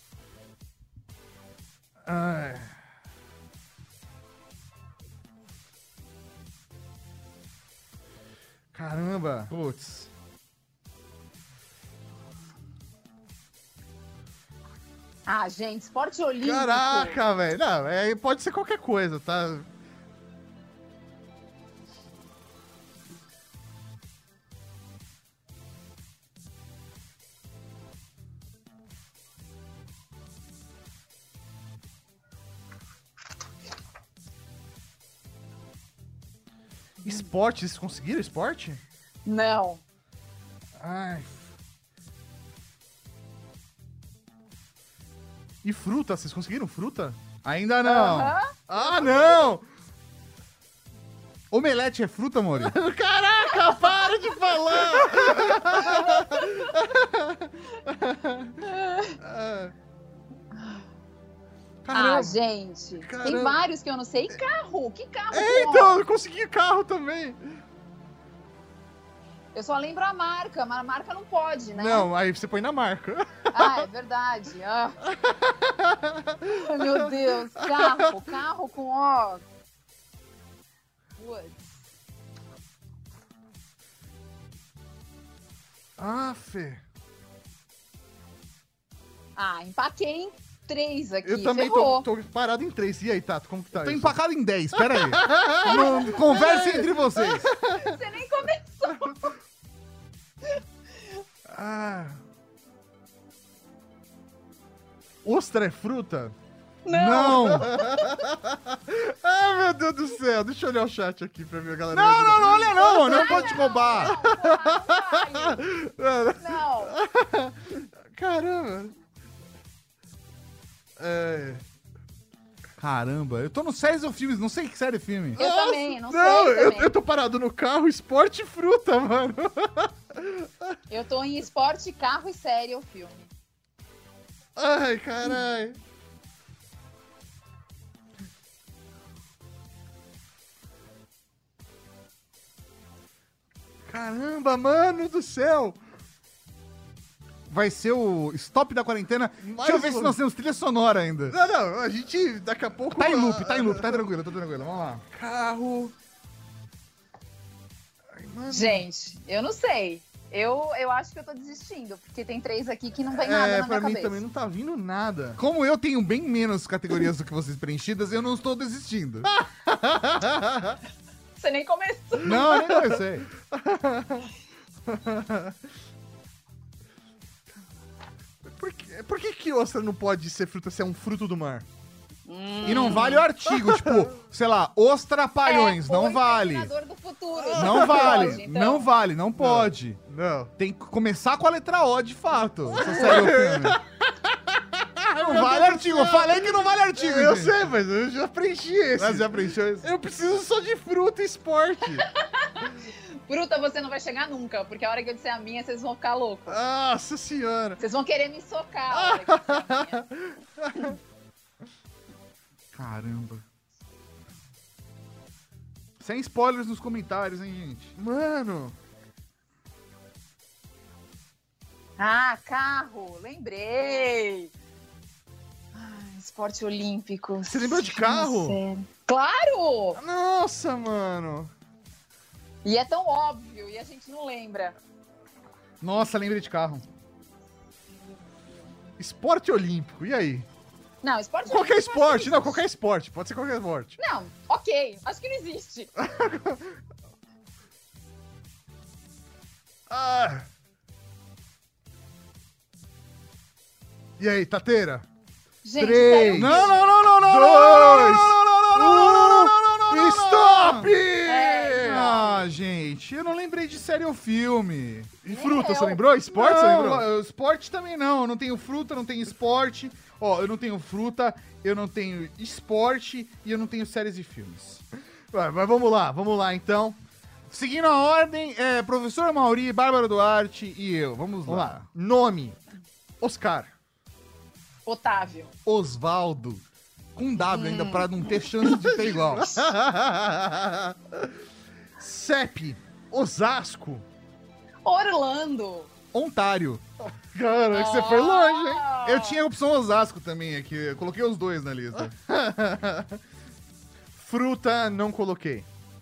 Ai. Caramba. Putz. Ah, gente, esporte olímpico. Caraca, velho. Não, é, pode ser qualquer coisa, tá? Esporte, vocês conseguiram esporte? Não. Ai. E fruta, vocês conseguiram fruta? Ainda não. Aham. Ah, não! Omelete é fruta, Mori? Caraca, para de falar! Ah, gente. Caramba. Tem vários que eu não sei. E carro? Que carro? É, pô? então, eu consegui carro também. Eu só lembro a marca, mas a marca não pode, né? Não, aí você põe na marca. Ah, é verdade. Ah. Ai, meu Deus. Carro. Carro com ó. Putz. Ah, Fê. Ah, empaquei em três aqui. Eu também Ferrou. tô, tô parado em três. E aí, Tato, como que tá Tô isso? empacado em dez, pera aí. Não, conversem entre vocês. Você nem começou. Ah. Ostra é fruta? Não. Ah, meu Deus do céu. Deixa eu olhar o chat aqui pra ver a galera. Não, não, não, olha não, mano. Não pode te roubar. Não. Caramba. É... Caramba, eu tô no séries ou filmes, não sei que série é filme. Eu também, não, Não, sei eu, também. eu tô parado no carro, esporte e fruta, mano. Eu tô em esporte, carro e série ou filme. Ai, caralho. Caramba, mano do céu. Vai ser o stop da quarentena. Mais Deixa eu ver um. se nós temos trilha sonora ainda. Não, não, a gente daqui a pouco... Tá em loop, tá em loop, tá tranquilo, tá tranquilo. Vamos lá. Carro... Ai, mano. Gente, eu não sei. Eu, eu acho que eu tô desistindo, porque tem três aqui que não vem nada É, na pra minha mim cabeça. também não tá vindo nada. Como eu tenho bem menos categorias do que vocês preenchidas, eu não estou desistindo. Você nem começou. Não, eu nem comecei. Por que, por que que ostra não pode ser fruta se é um fruto do mar? E não vale o artigo, tipo, sei lá, os trapalhões, É, não o vale. Exterminador do futuro. Não vale, Pode, então. não vale, não pode. Não. Tem que começar com a letra O, de fato. Essa série ou filme. Não vale artigo, eu falei que não vale artigo. Eu gente. sei, mas eu já preenchi esse. Mas já preencheu isso? Eu preciso só de fruta e esporte. Fruta você não vai chegar nunca, porque a hora que eu disser a minha, vocês vão ficar loucos. Nossa senhora. Vocês vão querer me socar a hora que eu disser a minha. Caramba. Sem spoilers nos comentários, hein, gente? Mano. Ah, carro, lembrei. Ah, esporte olímpico. Você lembrou de carro? Sério. Claro! Nossa, mano. E é tão óbvio, e a gente não lembra. Nossa, lembrei de carro. Esporte olímpico, e aí? Não, esporte Qualquer olímpico esporte, acho que não, qualquer esporte. Pode ser qualquer esporte. Não, ok, acho que não existe. Ah. E aí, Tateira? Gente, Três. sério. Não, não, não, não, não, Dois. não, não, não, não, não, não, não, não, não, Stop! É, Ah, gente, eu não lembrei de série ou filme. E fruta, Eu. você lembrou? Esporte, você lembrou? Não, eu- esporte também não. Eu não tenho fruta, não tenho esporte. Ó, eu não tenho fruta, eu não tenho esporte e eu não tenho séries e filmes. Vai, mas vamos lá, vamos lá então. Seguindo a ordem, é professor Mauri, Bárbara Duarte e eu. Vamos Vamos lá. lá. Nome: Oscar. Otávio. Osvaldo. Com W ainda, pra não ter chance de ter igual. C E P: Osasco. Orlando. Ontário. Cara, que você foi longe, hein? Ah. Eu tinha a opção Osasco também aqui. Eu coloquei os dois na lista. Fruta, não coloquei.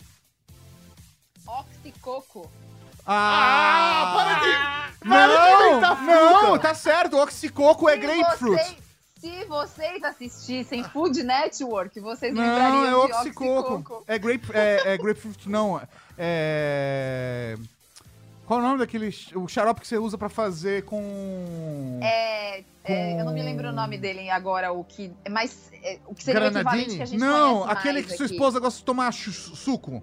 Oxicoco. Ah, para de- Não, para de inventar fruta. não, tá certo. O oxicoco é Se grapefruit. vocês- Se vocês assistissem Food Network, vocês Não, lembrariam é de oxicoco. oxicoco. É, grape, é, é grapefruit, não. É... Qual é o nome daquele... O xarope que você usa pra fazer com... É, é, eu não me lembro o nome dele agora, o que. Mas é, o que seria o equivalente que a gente Não, conhece aquele mais que sua aqui. esposa gosta de tomar chu- suco.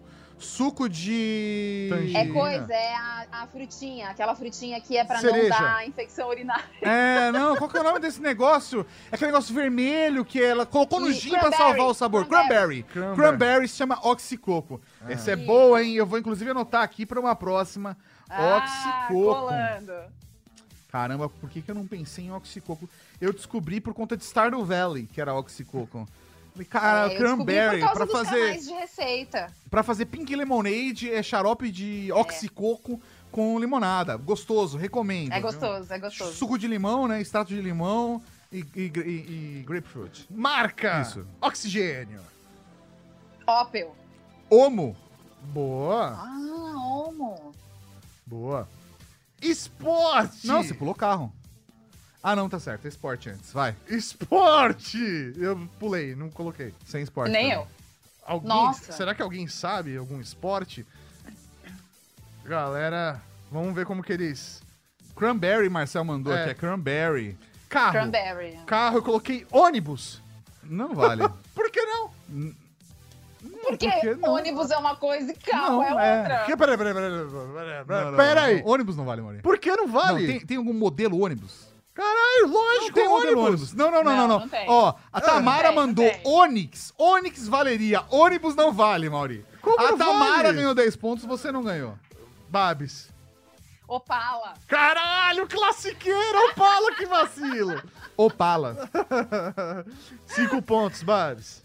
Suco de... Tangerina. É coisa, é a, a frutinha, aquela frutinha que é pra Cereja. não dar infecção urinária. É, não, qual que é o nome desse negócio? É aquele negócio vermelho que ela colocou no E gin pra cranberry, salvar o sabor. Cranberry. Cranberry. Cranberry se chama oxicoco. Essa é Isso. boa, hein? Eu vou inclusive anotar aqui pra uma próxima. Ah, Oxicoco. colando. Caramba, por que, que eu não pensei em oxicoco? Eu descobri por conta de Stardew Valley, que era oxicoco. Falei, cara, É, eu descobri cranberry, por causa pra dos fazer, canais de receita. pra fazer pink lemonade é xarope de oxicoco com limonada. Gostoso, recomendo. É viu? gostoso, é gostoso. Suco de limão, né? Extrato de limão e, e, e- e grapefruit. Marca. Isso. Oxigênio. Opel. Omo. Boa. Ah, homo. Boa. Esporte. Não, você pulou carro. Ah, não, tá certo. É esporte antes. Vai. Esporte. Eu pulei, não coloquei. Sem esporte. Nem também. eu. Alguém, Nossa. Será que alguém sabe algum esporte? Galera, vamos ver como que eles... Cranberry, Marcel mandou É. aqui. É cranberry. Carro. Cranberry. Carro, eu coloquei ônibus. Não vale. Por que não? Porque por que não? ônibus é uma coisa e carro Não, é é. outra. Que, peraí, peraí, peraí, peraí, peraí, Não, peraí, não, peraí. não. Ônibus não vale, Maurinho. Por que não vale? Não, tem, tem algum modelo ônibus? Caralho, lógico, Não tem modelo ônibus. Não, não, não, não. Não, não. não tem. Ó, a Tamara tem, não mandou tem. Onix. Onix valeria. Ônibus não vale, Mauri. Como a não Tamara vale? ganhou dez pontos, você não ganhou. Babs. Opala. Caralho, classiqueira, Opala, que vacilo. Opala. Cinco pontos, Babs.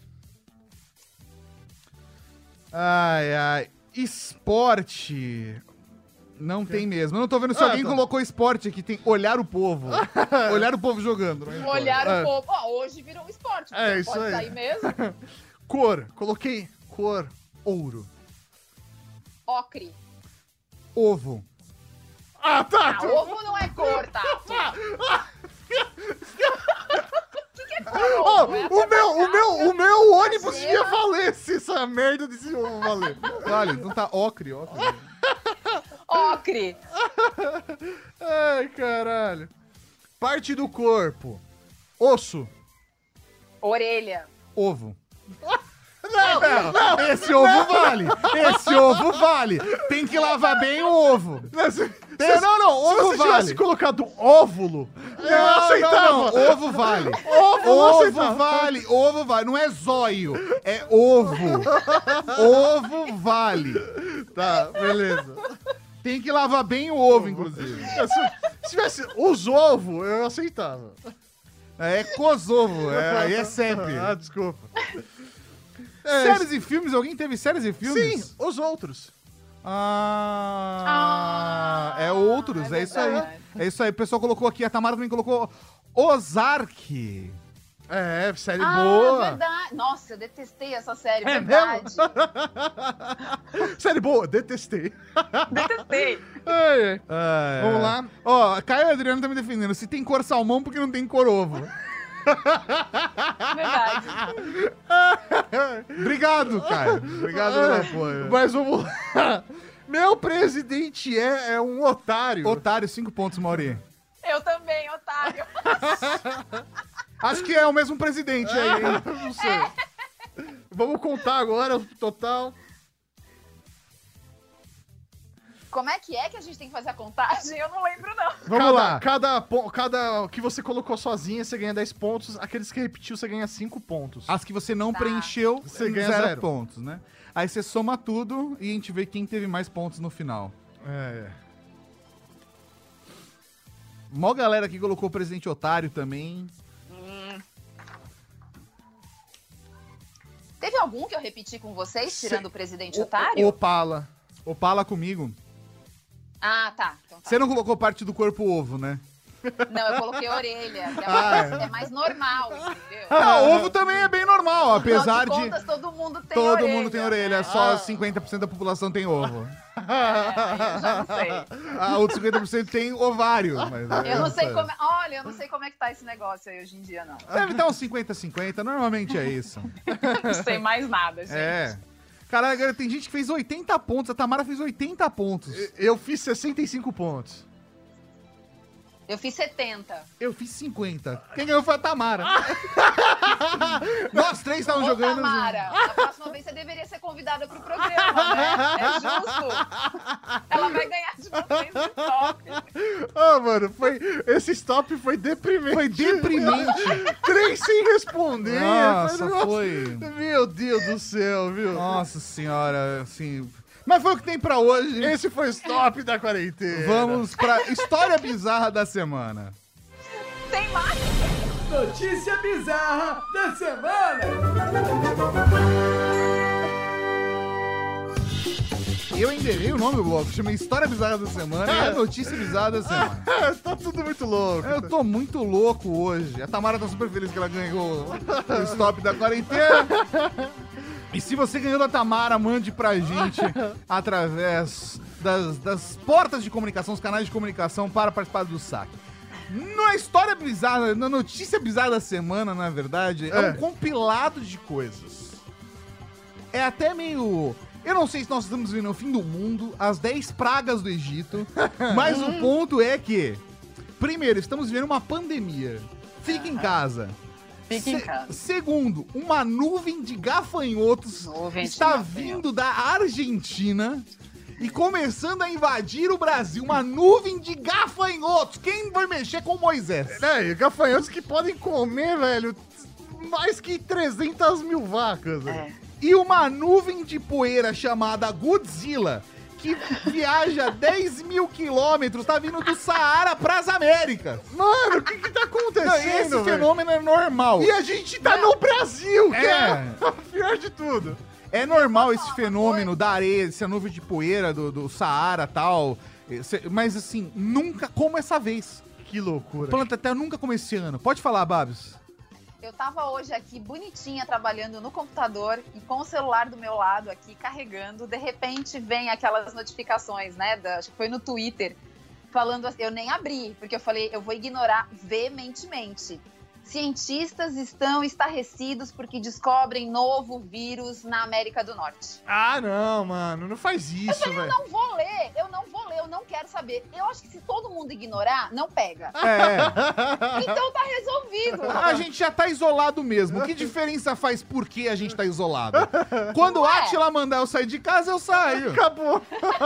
Ai, ai. Esporte. Não tem mesmo. Eu não tô vendo se Ah, alguém tá. colocou esporte aqui. Tem olhar o povo. Olhar o povo jogando. não é esporte. Olhar É. o povo. Ó, hoje virou um esporte. É, você isso pode aí. sair mesmo. Cor, coloquei cor ouro. Ocre. Ovo. Ah, tá. Ah, ovo não é cor, tá? O que, que é cor? Ó, ovo? É a o cor meu, da o meu, o meu ônibus Caseira. ia valer se essa merda desse ovo valer. Olha, não tá ocre, ocre. Ocre. Ai, caralho. Parte do corpo. Osso. É, Orelha. Ovo. Não, não, esse ovo vale. Esse ovo vale. Tem que lavar bem o ovo. É, não, não, Se ovo você vale. tivesse colocado óvulo, eu Não, aceitava. não, não, ovo vale. Ovo, eu Ovo aceitava. vale, ovo vale. Não é zóio, é ovo. Ovo vale. Tá, beleza. Tem que lavar bem o ovo, inclusive. Se, se tivesse os ovos, eu aceitava. É cosovo, é, aí é sempre. Ah, desculpa. Séries e filmes? Alguém teve séries e filmes? Sim, os outros. Ah, Ah, é outros, é, é isso aí. verdade. É isso aí, o pessoal colocou aqui, a Tamara também colocou Ozark. É, série Ah, boa. verdade. Nossa, eu detestei essa série, É verdade. Série boa, detestei. Detestei. Ai, ai. É. Vamos lá. Ó, a Caio Adriano tá me defendendo. Se tem cor salmão, porque não tem cor ovo. Verdade. Obrigado, Caio. Obrigado pelo apoio. Mas vamos lá. Meu presidente é, é um otário. Otário, cinco pontos, Mauri. Eu também, otário. Acho que é o mesmo presidente aí, hein? Não sei. Vamos contar agora o total. Como é que é que a gente tem que fazer a contagem? Eu não lembro, não. Vamos cada, lá. Cada, pon- cada que você colocou sozinha, você ganha dez pontos. Aqueles que repetiu, você ganha cinco pontos. As que você não Tá. preencheu, Você você ganha zero, zero. pontos, né? Aí você soma tudo e a gente vê quem teve mais pontos no final. É. Mó galera aqui colocou o presidente otário também. Teve algum que eu repeti com vocês, tirando o presidente O- otário? Opala. Opala comigo. Ah, tá. Então tá. Você não colocou parte do corpo ovo, né? Não, eu coloquei orelha, que é, Ah, mais, é. é mais normal, entendeu? Ah, ovo também é bem normal, apesar Afinal de... de contas, todo mundo tem Todo orelha. mundo tem orelha, né? só cinquenta por cento da população tem ovo. É, eu já não sei. Ah, outros cinquenta por cento tem ovário. Mas Eu não sei como é... Olha, eu não sei como é que tá esse negócio aí hoje em dia, não. Deve dar uns cinquenta a cinquenta, normalmente é isso. Não sei mais nada, gente. É. Caralho, agora tem gente que fez oitenta pontos, a Tamara fez oitenta pontos. Eu fiz sessenta e cinco pontos. Eu fiz setenta. Eu fiz cinquenta. Quem ganhou foi a Tamara. Nós três estavam jogando. Tamara, a próxima vez você deveria ser convidada pro programa, né? É justo. Ela vai ganhar de vocês no stop. Ah, oh, mano, foi, esse stop foi deprimente. Foi deprimente. Três sem responder. Nossa, Nossa, foi... Meu Deus do céu, viu? Nossa senhora, assim... Mas foi o que tem pra hoje. Esse foi o stop da quarentena. Vamos pra história bizarra da semana. Tem mais? Notícia bizarra da semana. Eu enderrei o nome do bloco, chamei História Bizarra da Semana e a Notícia Bizarra da Semana. Tá tudo muito louco. Eu tô muito louco hoje. A Tamara tá super feliz que ela ganhou o stop da quarentena. E se você ganhou da Tamara, mande pra gente através das, das portas de comunicação, os canais de comunicação para participar do saque. Na história bizarra, na notícia bizarra da semana, na verdade, é, é um compilado de coisas. É até meio... Eu não sei se nós estamos vendo o fim do mundo, as dez pragas do Egito, mas o ponto é que, primeiro, estamos vivendo uma pandemia. Fica em casa. Fique em casa. Segundo, uma nuvem de gafanhotos Nuvem de está gafanhotos. vindo da Argentina e começando a invadir o Brasil. Uma nuvem de gafanhotos. Quem vai mexer com Moisés? É, gafanhotos que podem comer, velho, mais que trezentas mil vacas. É. Velho. E uma nuvem de poeira chamada Godzilla, que viaja dez mil quilômetros, tá vindo do Saara pras Américas. Mano, o que que tá acontecendo, Não, esse velho? fenômeno é normal. E a gente tá no Brasil, que É. é o pior de tudo. É normal esse fenômeno da areia, essa nuvem de poeira do, do Saara e tal. Esse- Mas assim, nunca como essa vez. Que loucura. O planeta Terra nunca como esse ano. Pode falar, Babs. Eu tava hoje aqui bonitinha trabalhando no computador e com o celular do meu lado aqui carregando, de repente vem aquelas notificações, né, da, acho que foi no Twitter, falando assim, eu nem abri, porque eu falei, eu vou ignorar veementemente. Cientistas estão estarrecidos porque descobrem novo vírus na América do Norte. Ah, não, mano, não faz Eu isso, falei, eu velho. não vou ler, eu não vou ler, eu não quero saber. Eu acho que se todo mundo ignorar, não pega. É. Então tá resolvido. A gente já tá isolado mesmo. Que diferença faz por que a gente tá isolado? Quando o Ué. Átila mandar eu sair de casa, eu saio. Acabou.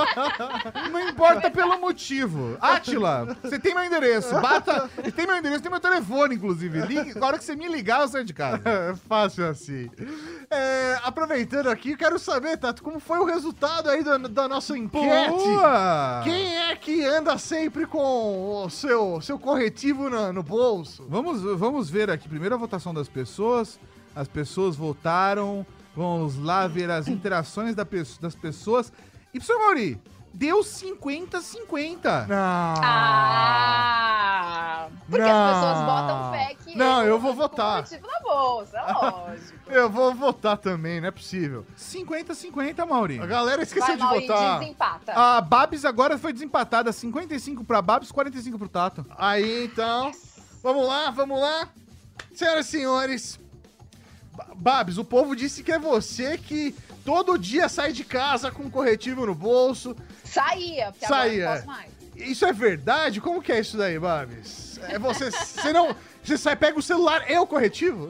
Não importa pelo motivo. Átila, você tem meu endereço. Bata. Tem meu endereço, tem meu telefone, inclusive. Ligue, na hora que você me ligar, eu saio de casa. É fácil assim. É, aproveitando aqui, quero saber, Tato, como foi o resultado aí da, da nossa enquete? Boa! Quem é que anda sempre com o seu, seu corretivo na- no bolso? Vamos, vamos ver aqui primeiro a votação das pessoas. As pessoas votaram. Vamos lá ver as interações da pe- das pessoas. E, professor Mauri, deu cinquenta a cinquenta. Não. Ah! Porque Não. as pessoas botam fé que Não, eu vou ando votar. com o motivo na bolsa, é lógico. Eu vou votar também, não é possível. cinquenta a cinquenta, Mauri. A galera esqueceu Vai, de Mauri, votar. desempata. A Babs agora foi desempatada. cinquenta e cinco pra Babs, quarenta e cinco pro Tato. Aí, então, vamos lá, vamos lá. Senhoras e senhores, Ba- Babs, o povo disse que é você que todo dia sai de casa com um corretivo no bolso. Saía, porque Saía. agora não posso mais. Isso é verdade? Como que é isso daí, Babs? É você, você não, você sai, pega o celular e o corretivo?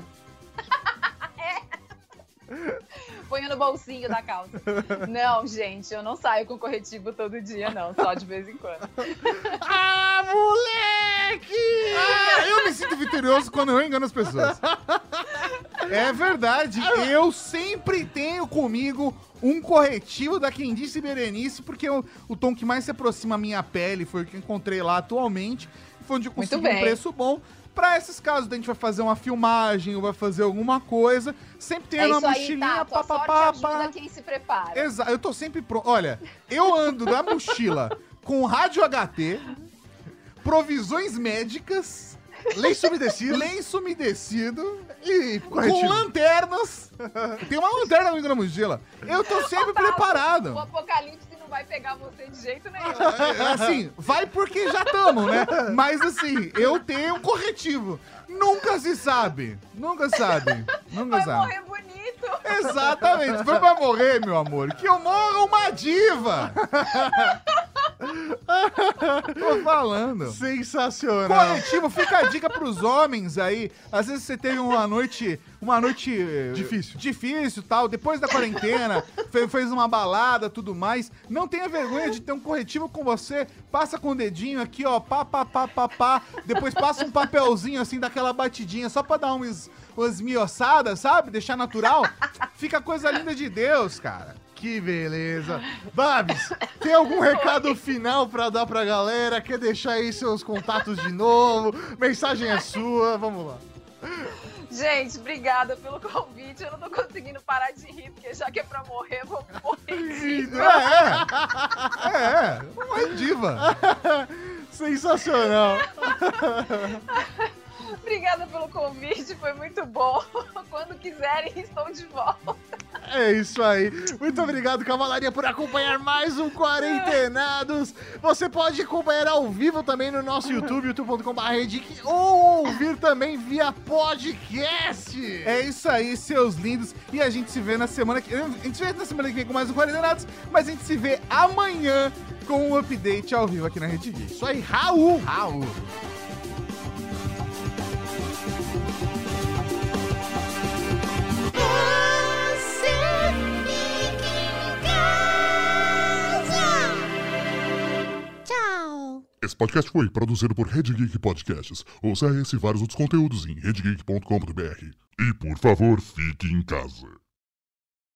Ponho no bolsinho da calça. Não, gente, eu não saio com corretivo todo dia, não. Só de vez em quando. Ah, moleque! Ah, eu me sinto vitorioso quando eu engano as pessoas. É verdade, eu sempre tenho comigo um corretivo da Quem Disse Berenice, porque o, o tom que mais se aproxima à minha pele foi o que eu encontrei lá atualmente, foi onde eu Muito consegui um bem. preço bom. Pra esses casos, a gente vai fazer uma filmagem ou vai fazer alguma coisa, sempre tem É uma isso aí, mochilinha, Tato. A pá, sorte pá, ajuda pá. quem se prepara. Exato, eu tô sempre pronto. Olha, eu ando na mochila com rádio H T, provisões médicas, Lenço umedecido. lenço umedecido E com corretivo. lanternas. Tem uma lanterna comigo na mochila. Eu tô sempre Ô, Tato, preparado. O apocalipse não vai pegar você de jeito nenhum. É, Assim, vai porque já estamos, né? Mas assim, eu tenho um corretivo. Nunca se sabe. Nunca sabe. Nunca Vai sabe. morrer bonito. Exatamente. Se for pra morrer, meu amor, que eu morra uma diva. Tô falando. Sensacional. Coletivo, fica a dica pros homens aí. Às vezes você teve uma noite, uma noite Difícil. difícil, tal, depois da quarentena, fe- fez uma balada, tudo mais. Não tenha vergonha de ter um corretivo com você. Passa com o dedinho aqui, ó, pá, pá, pá, pá, pá. Depois passa um papelzinho assim, daquela batidinha, só pra dar umas, umas mioçadas, sabe? Deixar natural. Fica coisa linda de Deus, cara. Que beleza. Babs, tem algum recado final pra dar pra galera? Quer deixar aí seus contatos de novo? Mensagem é sua, vamos lá. Gente, obrigada pelo convite. Eu não tô conseguindo parar de rir, porque já que é pra morrer, eu vou morrer de rir. É, é, uma diva. Sensacional. Obrigada pelo convite, foi muito bom. Quando quiserem, estou de volta. É isso aí. Muito obrigado, Cavalaria, por acompanhar mais um Quarentenados. Você pode acompanhar ao vivo também no nosso YouTube, youtube ponto com ponto br redic, ou ouvir também via podcast. É isso aí, seus lindos. E a gente se vê na semana que... A gente se vê na semana que vem com mais um Quarentenados, mas a gente se vê amanhã com um update ao vivo aqui na Rede Geek. Isso aí, Raul. Raul. Esse podcast foi produzido por Rede Geek Podcasts. Ouça esse e vários outros conteúdos em rede geek ponto com ponto br. E, por favor, fique em casa.